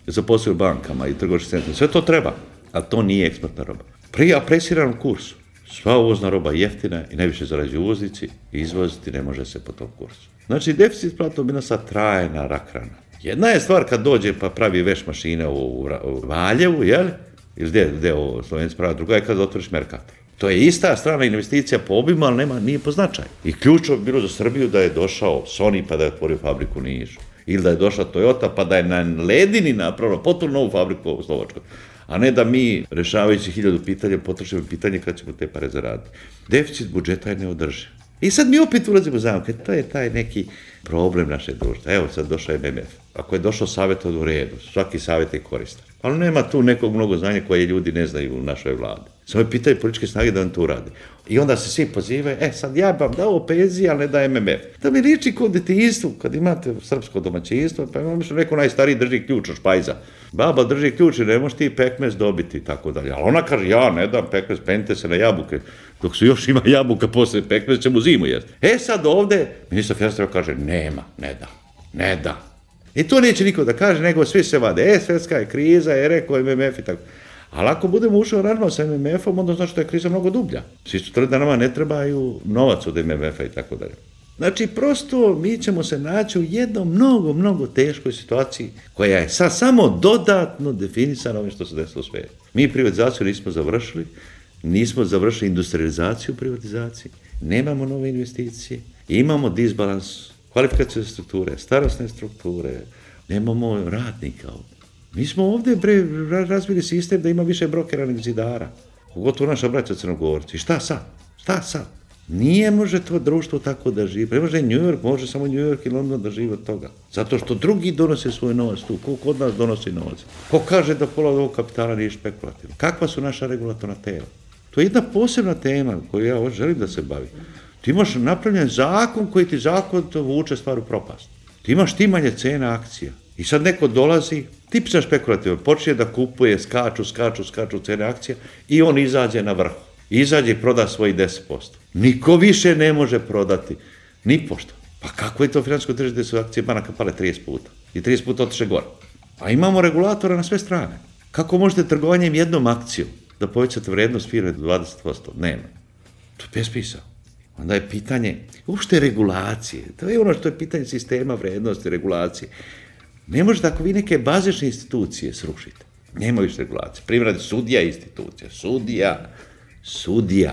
zaposlili u bankama i trgovačkim centrima. Sve to treba, ali to nije eksportna roba. Pri apresiranom kursu, sva uvozna roba jeftina i najviše zarađuju uvoznici i izvoziti ne može se po tom kursu. Znači, deficit platnog bilansa trajna rakrana. Jedna je stvar kad dođe pa pravi veš mašine u Valjevu, jel? Ili gde, gde ovo Slovenci pravi, druga je kad otvoriš Mercator. To je ista strana investicija po obimu, ali nema, nije po značaju. I ključno bi bilo za Srbiju da je došao Sony pa da je otvorio fabriku u Nišu. Ili da je došla Toyota pa da je na ledini napravila potpuno novu fabriku u Slovačkoj. A ne da mi, rešavajući hiljadu pitanja, potrošimo pitanje kada ćemo te pare zaraditi. Deficit budžeta je neodrživ. I sad mi opet ulazimo u zamke, to je taj neki problem naše društva. Evo sad došao M M F. Ako je došao savjet od u redu, svaki savjet je koristan. Ali nema tu nekog mnogo znanja koje ljudi ne znaju u našoj vladi. Samo je pitanje političke snage da on to uradi. I onda se svi pozivaju, e sad ja vam dao penzije, ali ne da M M F. Da mi liči kod detinjstvu, kad imate srpsko domaćinstvo, pa imamo što neko najstariji drži ključ od špajza. Baba drži ključ i ne možeš ti pekmez dobiti i tako dalje. Ali ona kaže, ja ne dam pekmez, penite se na jabuke. Dok su još ima jabuka posle pekmez, ćemo zimu jesti. E sad ovde, ministar finansija kaže, nema, ne da, ne da. I to neće niko da kaže, nego svi se vade, e, svetska je kriza, je rekao M M F i tako. Ali ako budemo ušli u aranžman sa M M F-om, onda znači da je kriza mnogo dublja. Svi su tvrdi da nama ne trebaju novac od M M F-a i tako dalje. Znači, prosto mi ćemo se naći u jednom mnogo, mnogo teškoj situaciji koja je sad samo dodatno definisana ovim što se desilo u svijetu. Mi privatizaciju nismo završili, nismo završili industrializaciju privatizacije, nemamo nove investicije, imamo disbalans kvalifikacijne strukture, starosne strukture, nemamo radnika ovdje. Mi smo ovdje bre, razvili sistem da ima više brokera nego zidara. Pogotovo naša braća Crnogorci. Šta sad? Šta sad? Nije može to društvo tako da živi. Ne može New York, može samo New York i London da živi od toga. Zato što drugi donose svoj novac tu. Ko kod nas donosi novac? Ko kaže da pola ovog kapitala nije špekulativno? Kakva su naša regulatorna tela? To je jedna posebna tema koju ja želim da se bavim. Ti imaš napravljen zakon koji ti zakon vuče stvar u propast. Ti imaš timanje cena akcija. I sad neko dolazi, tipičan špekulativan, počne da kupuje, skaču, skaču, skaču cene akcija i on izađe na vrhu. Izađe i proda svoji deset posto. Niko više ne može prodati, ni pošto. Pa kako je to financijsko tržište gde su akcije banaka pale trideset puta? I trideset puta otiše gore. A imamo regulatora na sve strane. Kako možete trgovanjem jednom akcijom da povećate vrednost firme do dvadeset posto? Nema. To je besmisao. Onda je pitanje, uopšte regulacije, to je ono što je pitanje sistema vrednosti, regulacije. Ne možete ako vi neke bazične institucije srušite. Nema više regulacije. Primjer, sudija je institucija. Sudija, sudija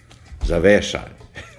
za vešanje.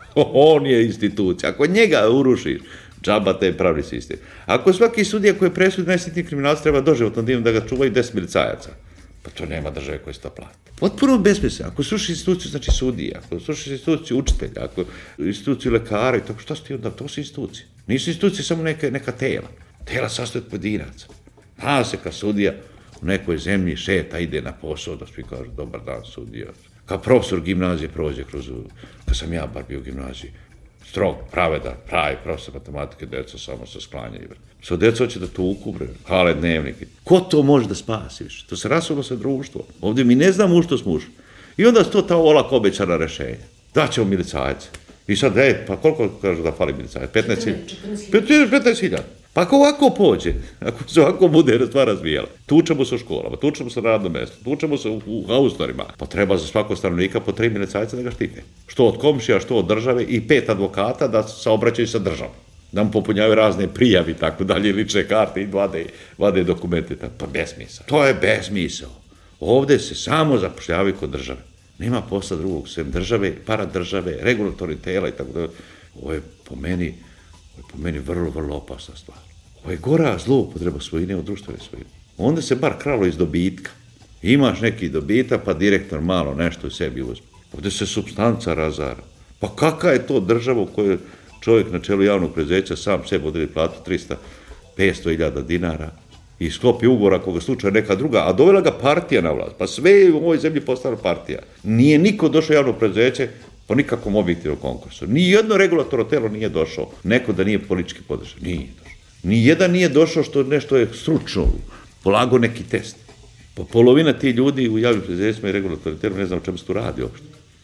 On je institucija. Ako njega urušiš, džaba te je pravni sistem. Ako svaki sudija koji je presud najsitniji kriminalac treba doživotno divno da ga čuvaju deset milicajaca, pa to nema države koje se to plati. Potpuno besmisao. Ako slušiš instituciju, znači sudija, ako slušiš instituciju učitelja, ako instituciju lekara i tako, šta su ti onda? To su institucije. Nisu institucije samo neka, neka tela. Tela sastoje od pojedinaca. Zna se kad sudija u nekoj zemlji šeta, ide na posao, da svi kažu dobar dan sudija. Kad profesor gimnazije prođe kroz, kad sam ja bar bio u gimnaziji, strog, pravedan, pravi profesor matematike, deca samo se sklanjaju. Svo deca hoće da tuku, bre, hale dnevnike. Ko to može da spasi više? To se rasulo se društvo. Ovdje mi ne znamo u što smo ušli. I onda su to ta olako obećana rešenja. Daćemo milicajce. I sad, ej, pa koliko kažu da fali milicajce? petnaest hiljada. petnaest hiljada. Pa ako ovako pođe, ako se ovako bude stvar razvijala, tučemo se u školama, tučemo se na radnom mjestu, tučemo se u, u haustorima, pa treba za svakog stanovnika po tri milicajca da ga štite. Što od komšija, što od države i pet advokata da se obraćaju sa državom. Da mu popunjavaju razne prijavi i tako dalje, lične karte i vade, vade dokumente. Pa besmisao. To je besmisao. Ovde se samo zapošljavaju kod države. Nema posla drugog sem države, paradržave, regulatornih tela i tako dalje. Ovo je po meni Ovo je po meni vrlo, vrlo opasna stvar. Ovo je gora zloupotreba svojine od društvene svojine. Onda se bar kralo iz dobitka. Imaš neki dobita, pa direktor malo nešto u sebi uzme. Ovdje se supstanca razara. Pa kakva je to država u kojoj čovjek na čelu javnog preduzeća sam sebi odredi platu trista petsto hiljada dinara i sklopi ugovor ako ga slučaja neka druga, a dovela ga partija na vlast. Pa sve je u ovoj zemlji postala partija. Nije niko došao javno preduzeće po nikakvom objektivnom konkursu. Nijedno regulatorno telo nije došao, neko da nije politički podržan. Nije došao. Nijedan nije došao što nešto je stručno, polago neki test. Pa polovina ti ljudi u javnim preduzećima i regulatornim telima ne znam o čemu se tu radi uopšte.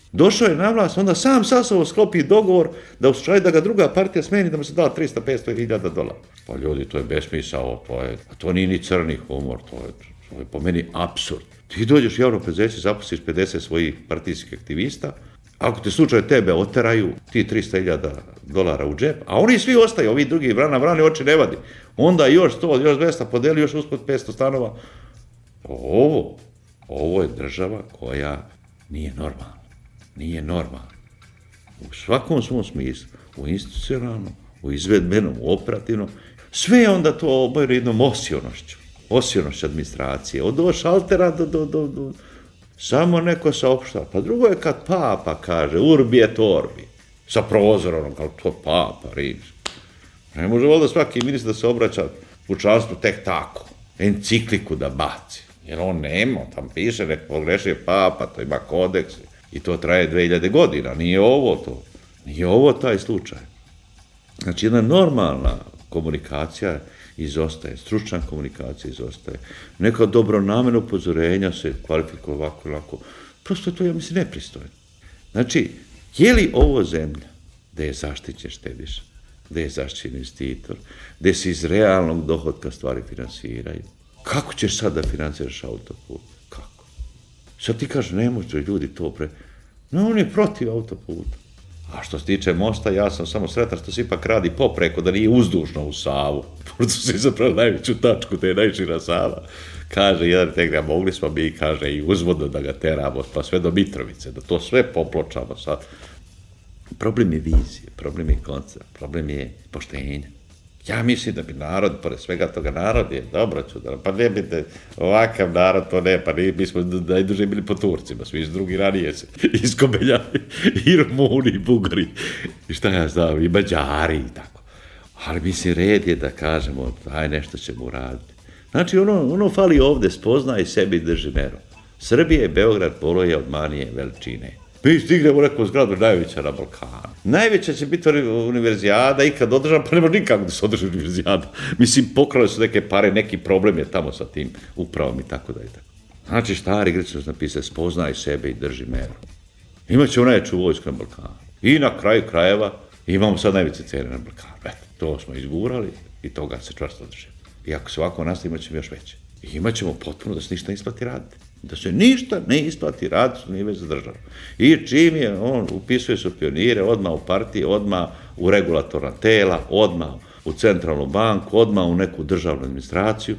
Došao je na vlast, onda sam sa sobom sklopi dogovor da u slučaju da ga druga partija smeni da mu se da trista do petsto hiljada dolara. Pa ljudi, to je besmisao, to je, to nije ni crni humor, to je, to je po meni apsurd. Ti dođeš u javno preduzeće, zaposliš pedeset svojih partijskih aktivista, ako te slučaju tebe oteraju, ti trista hiljada dolara u džep, a oni svi ostaju, ovi drugi vrana vrani oči ne vadi. Onda još sto, još dvesta podeli, još uspod petsto stanova. Ovo, ovo je država koja nije normalna. Nije normalna. U svakom svom smislu, u institucionalnom, u izvedbenom, u operativnom, sve je onda to obojeno jednom osionošću. Osionošću administracije, od šaltera do, do, do, do, samo neko saopštava. Pa drugo je kad papa kaže, urbi et orbi, sa prozorom, kao to papa, rimski. Ne može valjda svaki ministar da se obraća pučanstvu tek tako, encikliku da baci. Jer on nema, tam piše, nek pogrešio papa, to ima kodeks i to traje dve hiljade godina, nije ovo to, nije ovo taj slučaj. Znači, jedna normalna komunikacija izostaje, stručna komunikacija izostaje, neka dobronamjerna upozorenja se kvalifikuje ovako i ovako, prosto to, ja mislim, nepristojno. Znači, je li ovo zemlja da je zaštićen štediša, da je zaštićen investitor, da se iz realnog dohodka stvari finansiraju? Kako ćeš sad da financiraš autoput? Kako? Sad ti kaže, ne može ljudi to pre... No, on je protiv autoputa. A što se tiče mosta, ja sam samo sretan što se ipak radi popreko, da nije uzdužno u Savu. Pošto se izapravo najveću tačku, te je najšira Sava. Kaže, jedan tekga, mogli smo mi, kaže, i uzvodno da ga teramo, pa sve do Mitrovice, da to sve popločamo sad. Problem je vizije, problem je koncept, problem je poštenje. Ja mislim da bi narod, pored svega toga, narod je dobro čudan, pa ne bite ovakav narod, to ne, pa ne, mi smo najduže bili po Turcima, svi iz drugi ranije se iskobeljali, i Rumuni, i Bugari, i šta ja znam, i Mađari i tako. Ali mislim, red je da kažemo, aj nešto ćemo uraditi. Znači, ono, ono fali ovde, spoznaj sebi i drži meru. Srbija i Beograd poloje od manije veličine. Mi stignemo neku zgradu najveća na Balkanu. Najveća će biti univerzijada i kad održam, pa nema nikako da se održi univerzijada. Mislim, pokrale su neke pare, neki problem je tamo sa tim upravom i tako da i tako. Znači, stari Grčani su napisali, spoznaj sebe i drži meru. Imaćemo najveću vojsku na Balkanu. I na kraju krajeva imamo sad najveće cene na Balkanu. Eto, to smo izgurali i toga se čvrsto držimo. I ako se ovako nastavi, imat ćemo još veće. I imat ćemo potpuno da se ništa ne isplati raditi. Da se ništa ne isplati raditi, što nije već za državu. I čim je, on upisuje se u pionire, odmah u partije, odmah u regulatorna tela, odmah u centralnu banku, odmah u neku državnu administraciju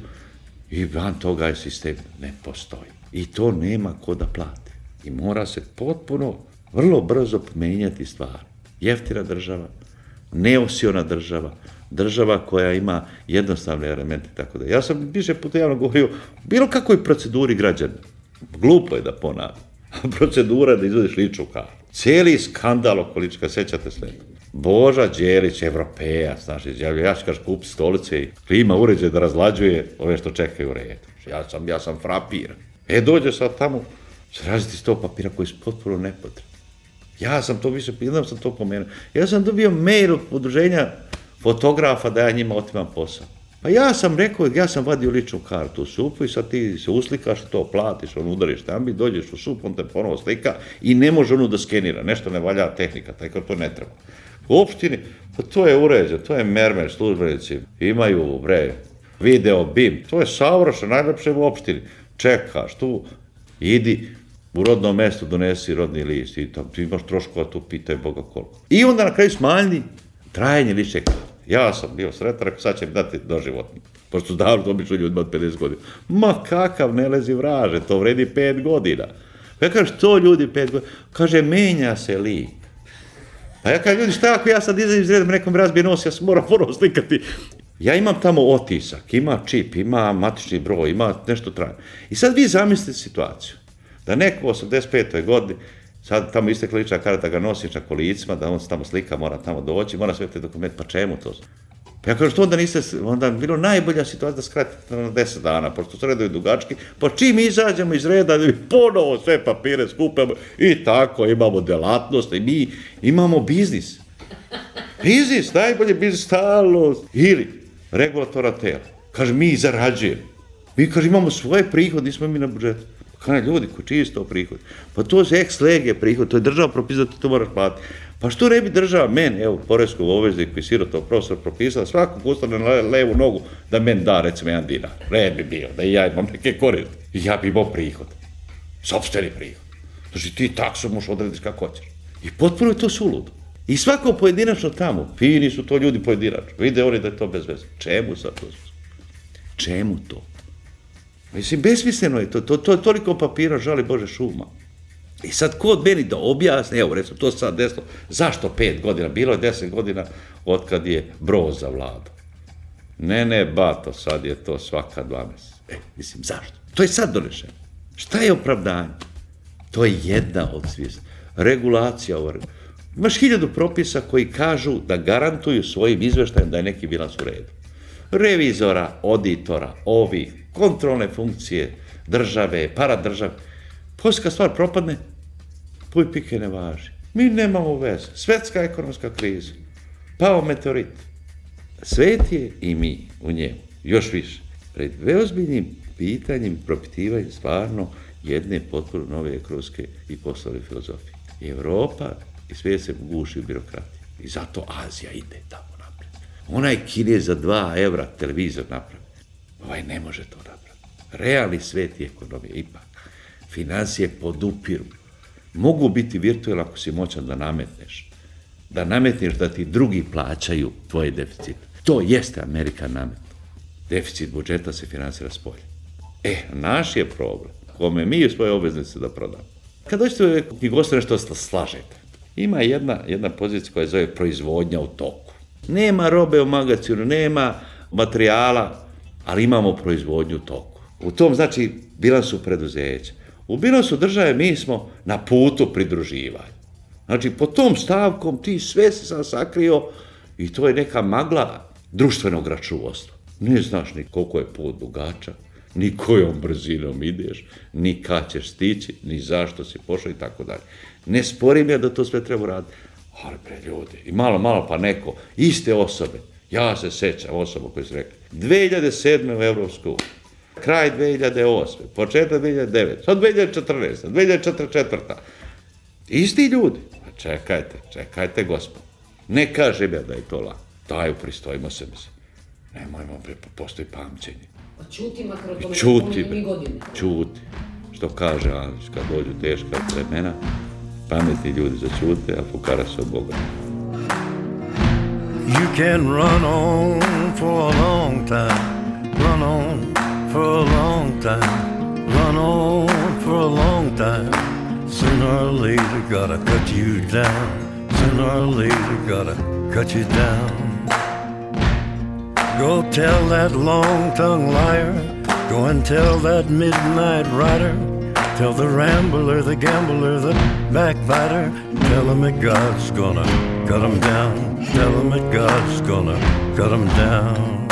i van toga je sistem ne postoji. I to nema ko da plati. I mora se potpuno, vrlo brzo menjati stvari. Jeftina država, neosiona država, država koja ima jednostavne elemente, tako da. Ja sam više puta javno govorio bilo kakvoj proceduri građana. Glupo je da ponavljam. Procedura da izvodiš ličnu kartu. Cijeli skandal oko lička, sećate sve. Boža Đelić, Evropejac, znaš, izjavio, ja ću kaži kupi stolice i klima uređaj da razlađuje ove što čekaju u redu. Ja sam, ja sam frapiran. E, dođe sad tamo, različiti sto papira koji su potpuno nepotrebni. Ja sam to više, jednom sam to pomenuo. Ja sam dobio mail od udruženja fotografa da ja njima otimam posao. Pa ja sam rekao, ja sam vadio ličnu kartu u supu i sad ti se uslikaš, to platiš, on udariš tambi, dođeš u sup, on te ponovo slika i ne može onu da skenira, nešto ne valja tehnika, tako to ne treba. U opštini, pa to je uređeno, to je mermer, službenici, imaju, bre, video, bim, to je savršeno, najlepše u opštini. Čekaš tu, idi u rodnom mestu, donesi rodni list i tam, ti imaš troškova, tu pitaj Boga koliko. I onda na kraju smanjni trajanje lične karte. Ja sam bio sretan, rekao, sad će mi dati doživotno. Pošto su davno to obično ljudima od pedeset godina. Ma kakav, ne lezi vraže, to vredi pet godina. Pa ja kažem, što ljudi pet godina? Kaže, menja se lik. Pa ja kažem, ljudi, šta ako ja sad izađem iz reda, nekom razbije nos, ja se moram ponovo slikati. Ja imam tamo otisak, ima čip, ima matični broj, ima nešto trajno. I sad vi zamislite situaciju, da neko u osamdeset petoj godini, sad tamo istekla lična karta, ga nosiš na kolicima, da on se tamo slika, mora tamo doći, mora sve te dokumente, pa čemu to? Pa ja kažem, što onda niste, onda je bilo najbolja situacija da skratite na deset dana, pošto su redovi dugački, pa čim izađemo iz reda, da mi ponovo sve papire skupamo i tako imamo delatnost i mi imamo biznis. Biznis, najbolje biznis, stalnost. Ili regulatorna tela. Kaže, mi zarađujemo. Mi, kaže, imamo svoje prihode, nismo mi na budžetu. Kada ljudi, ko čiji je to prihod? Pa to je ex lege prihod, to je država propisala, ti to moraš platiti. Pa što ne bi država meni, evo, poreskog obveznik koji sirotov profesor propisala, svakog ustane na levu nogu da meni da, recimo, jedan dinar. Red bi bio, da i ja imam neke koriste. I ja bi imao prihod. Sopstveni prihod. Znači ti taksu možeš odrediti kako hoćeš. I potpuno je to suludo. I svako pojedinačno tamo, fini su to ljudi pojedinačno, vide oni da je to bez veze. Čemu sad to? Čemu to? Mislim, besmisleno je to, to, to je toliko papira, žali Bože šuma. I sad ko od meni da objasni, evo recimo, to sad desilo, zašto pet godina, bilo je deset godina od kad je Broz zavladao. Ne, ne, bato, sad je to svaka dva mjeseca. E, mislim, zašto? To je sad donešeno. Šta je opravdanje? To je jedna od svih. Regulacija ovo. Imaš hiljadu propisa koji kažu da garantuju svojim izveštajem da je neki bilans u redu. Revizora, auditora, ovih, kontrolne funkcije, države, paradržave. Posljedka stvar propadne, puj pike ne važi. Mi nemamo veze. Svetska ekonomska kriza. Pao meteorit. Svet je i mi u njemu. Još više. Pred veozbiljnim pitanjem, propitivanjem stvarno jedne potpuno nove ekonomske i poslovne filozofije. Evropa i svijet se guši u birokratiji. I zato Azija ide tamo napred. Onaj Kinez za dva evra televizor napravi. Ovaj ne može to napraviti. Realni svet i ekonomija ipak. Financije podupiru. Mogu biti virtualno ako si moćan da nametneš. Da nametneš da ti drugi plaćaju tvoje deficite. To jeste Amerika nametno. Deficit budžeta se finansira s polja. E, naš je problem, kome mi u svoje obveznice da prodamo. Kad dođete u knjigostvo nešto slažete, ima jedna, jedna pozicija koja zove proizvodnja u toku. Nema robe u magazinu, nema materijala, ali imamo proizvodnju u toku. U tom znači bilansu preduzeća. U bilansu države mi smo na putu pridruživanja. Znači, po tom stavkom ti sve se sam sakrio i to je neka magla društvenog računovodstva. Ne znaš ni koliko je put dugačak, ni kojom brzinom ideš, ni kad ćeš stići, ni zašto si pošao i tako dalje. Ne sporim ja da to sve treba raditi, ali pre ljudi, i malo, malo pa neko, iste osobe, ja se sećam osoba koji su rekli, dve hiljade sedme u Evropsku, kraj dve hiljade osme, početak dve hiljade devete, sad dve hiljade četrnaeste, dve hiljade četrdeset četvrte. Isti ljudi. Pa čekajte, čekajte gospod. Ne kažem ja da je to lako. Daju, pristojimo se mislim. Nemojmo, postoji pamćenje. Pa čuti makar o tome, Čuti, mi godine. čuti. Što kaže Anić, kad dođu teška vremena, pametni ljudi začute, a fukara se od Boga. You can run on for a long time, run on for a long time, run on for a long time. Sooner or later gotta cut you down, sooner or later gotta cut you down. Go tell that long-tongued liar, go and tell that midnight rider, tell the rambler, the gambler, the backbiter, tell him that God's gonna cut him down, tell him that God's gonna cut him down.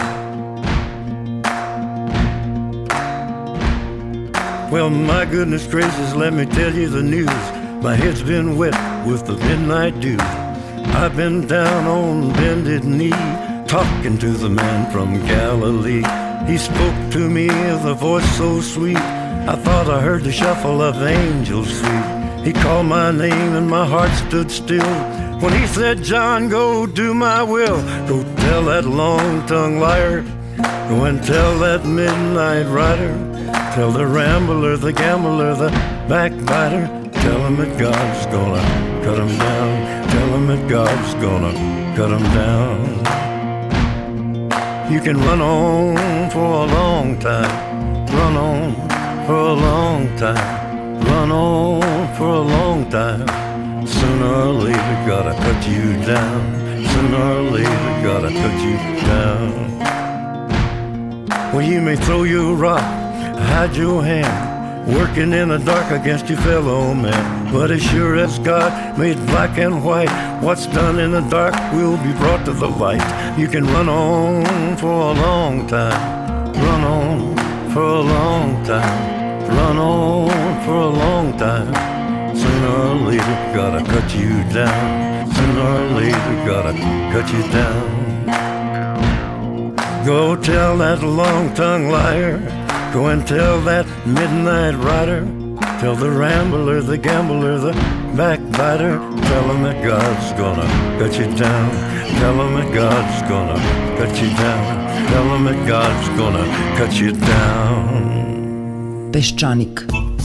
Well, my goodness gracious, let me tell you the news. My head's been wet with the midnight dew. I've been down on bended knee, talking to the man from Galilee. He spoke to me with a voice so sweet, I thought I heard the shuffle of angels sweet. He called my name and my heart stood still when he said, John, go do my will. Go tell that long-tongued liar, go and tell that midnight rider, tell the rambler, the gambler, the backbiter, tell him that God's gonna cut him down, tell him that God's gonna cut him down. You can run on for a long time, run on for a long time, run on for a long time. Sooner or later gotta cut you down, sooner or later gotta cut you down. Well, you may throw your rock, hide your hand, working in the dark against your fellow man. But as sure as God made black and white, what's done in the dark will be brought to the light. You can run on for a long time, run on for a long time, run on for a long time. Sooner or later gotta cut you down, sooner or later gotta cut you down. Go tell that long-tongued liar, go and tell that midnight rider, Tell the rambler, the gambler, the backbiter, tell him that God's gonna cut you down. Tell him that God's gonna cut you down. Tell him that God's gonna cut you down. Peščanik.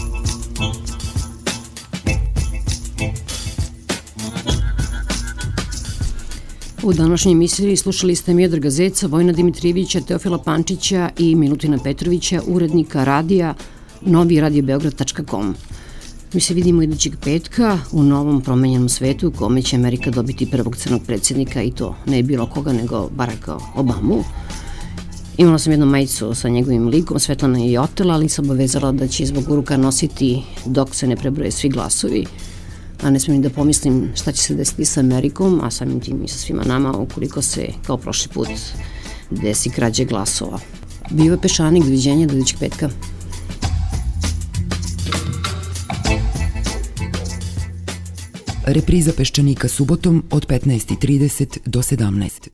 U današnjoj emisiji slušali ste Miodraga Zeca, Vojna Dimitrijevića, Teofila Pančića i Milutina Petrovića, urednika radija novi radio beograd tačka com. Mi se vidimo idućeg petka u novom promenjenom svetu u kome će Amerika dobiti prvog crnog predsjednika i to ne bilo koga nego Baracka Obamu. Imala sam jednu majicu sa njegovim likom, Svetlana je i otela, ali sam obavezala da će zbog uruka nositi dok se ne prebroje svi glasovi, a ne smijem da pomislim šta će se desiti sa Amerikom, a samim tim i sa svima nama ukoliko se, kao prošli put, desi krađe glasova. Bio je Peščanik, doviđenja do idućeg petka. Repriza Peščanika subotom od petnaest i trideset do sedamnaest.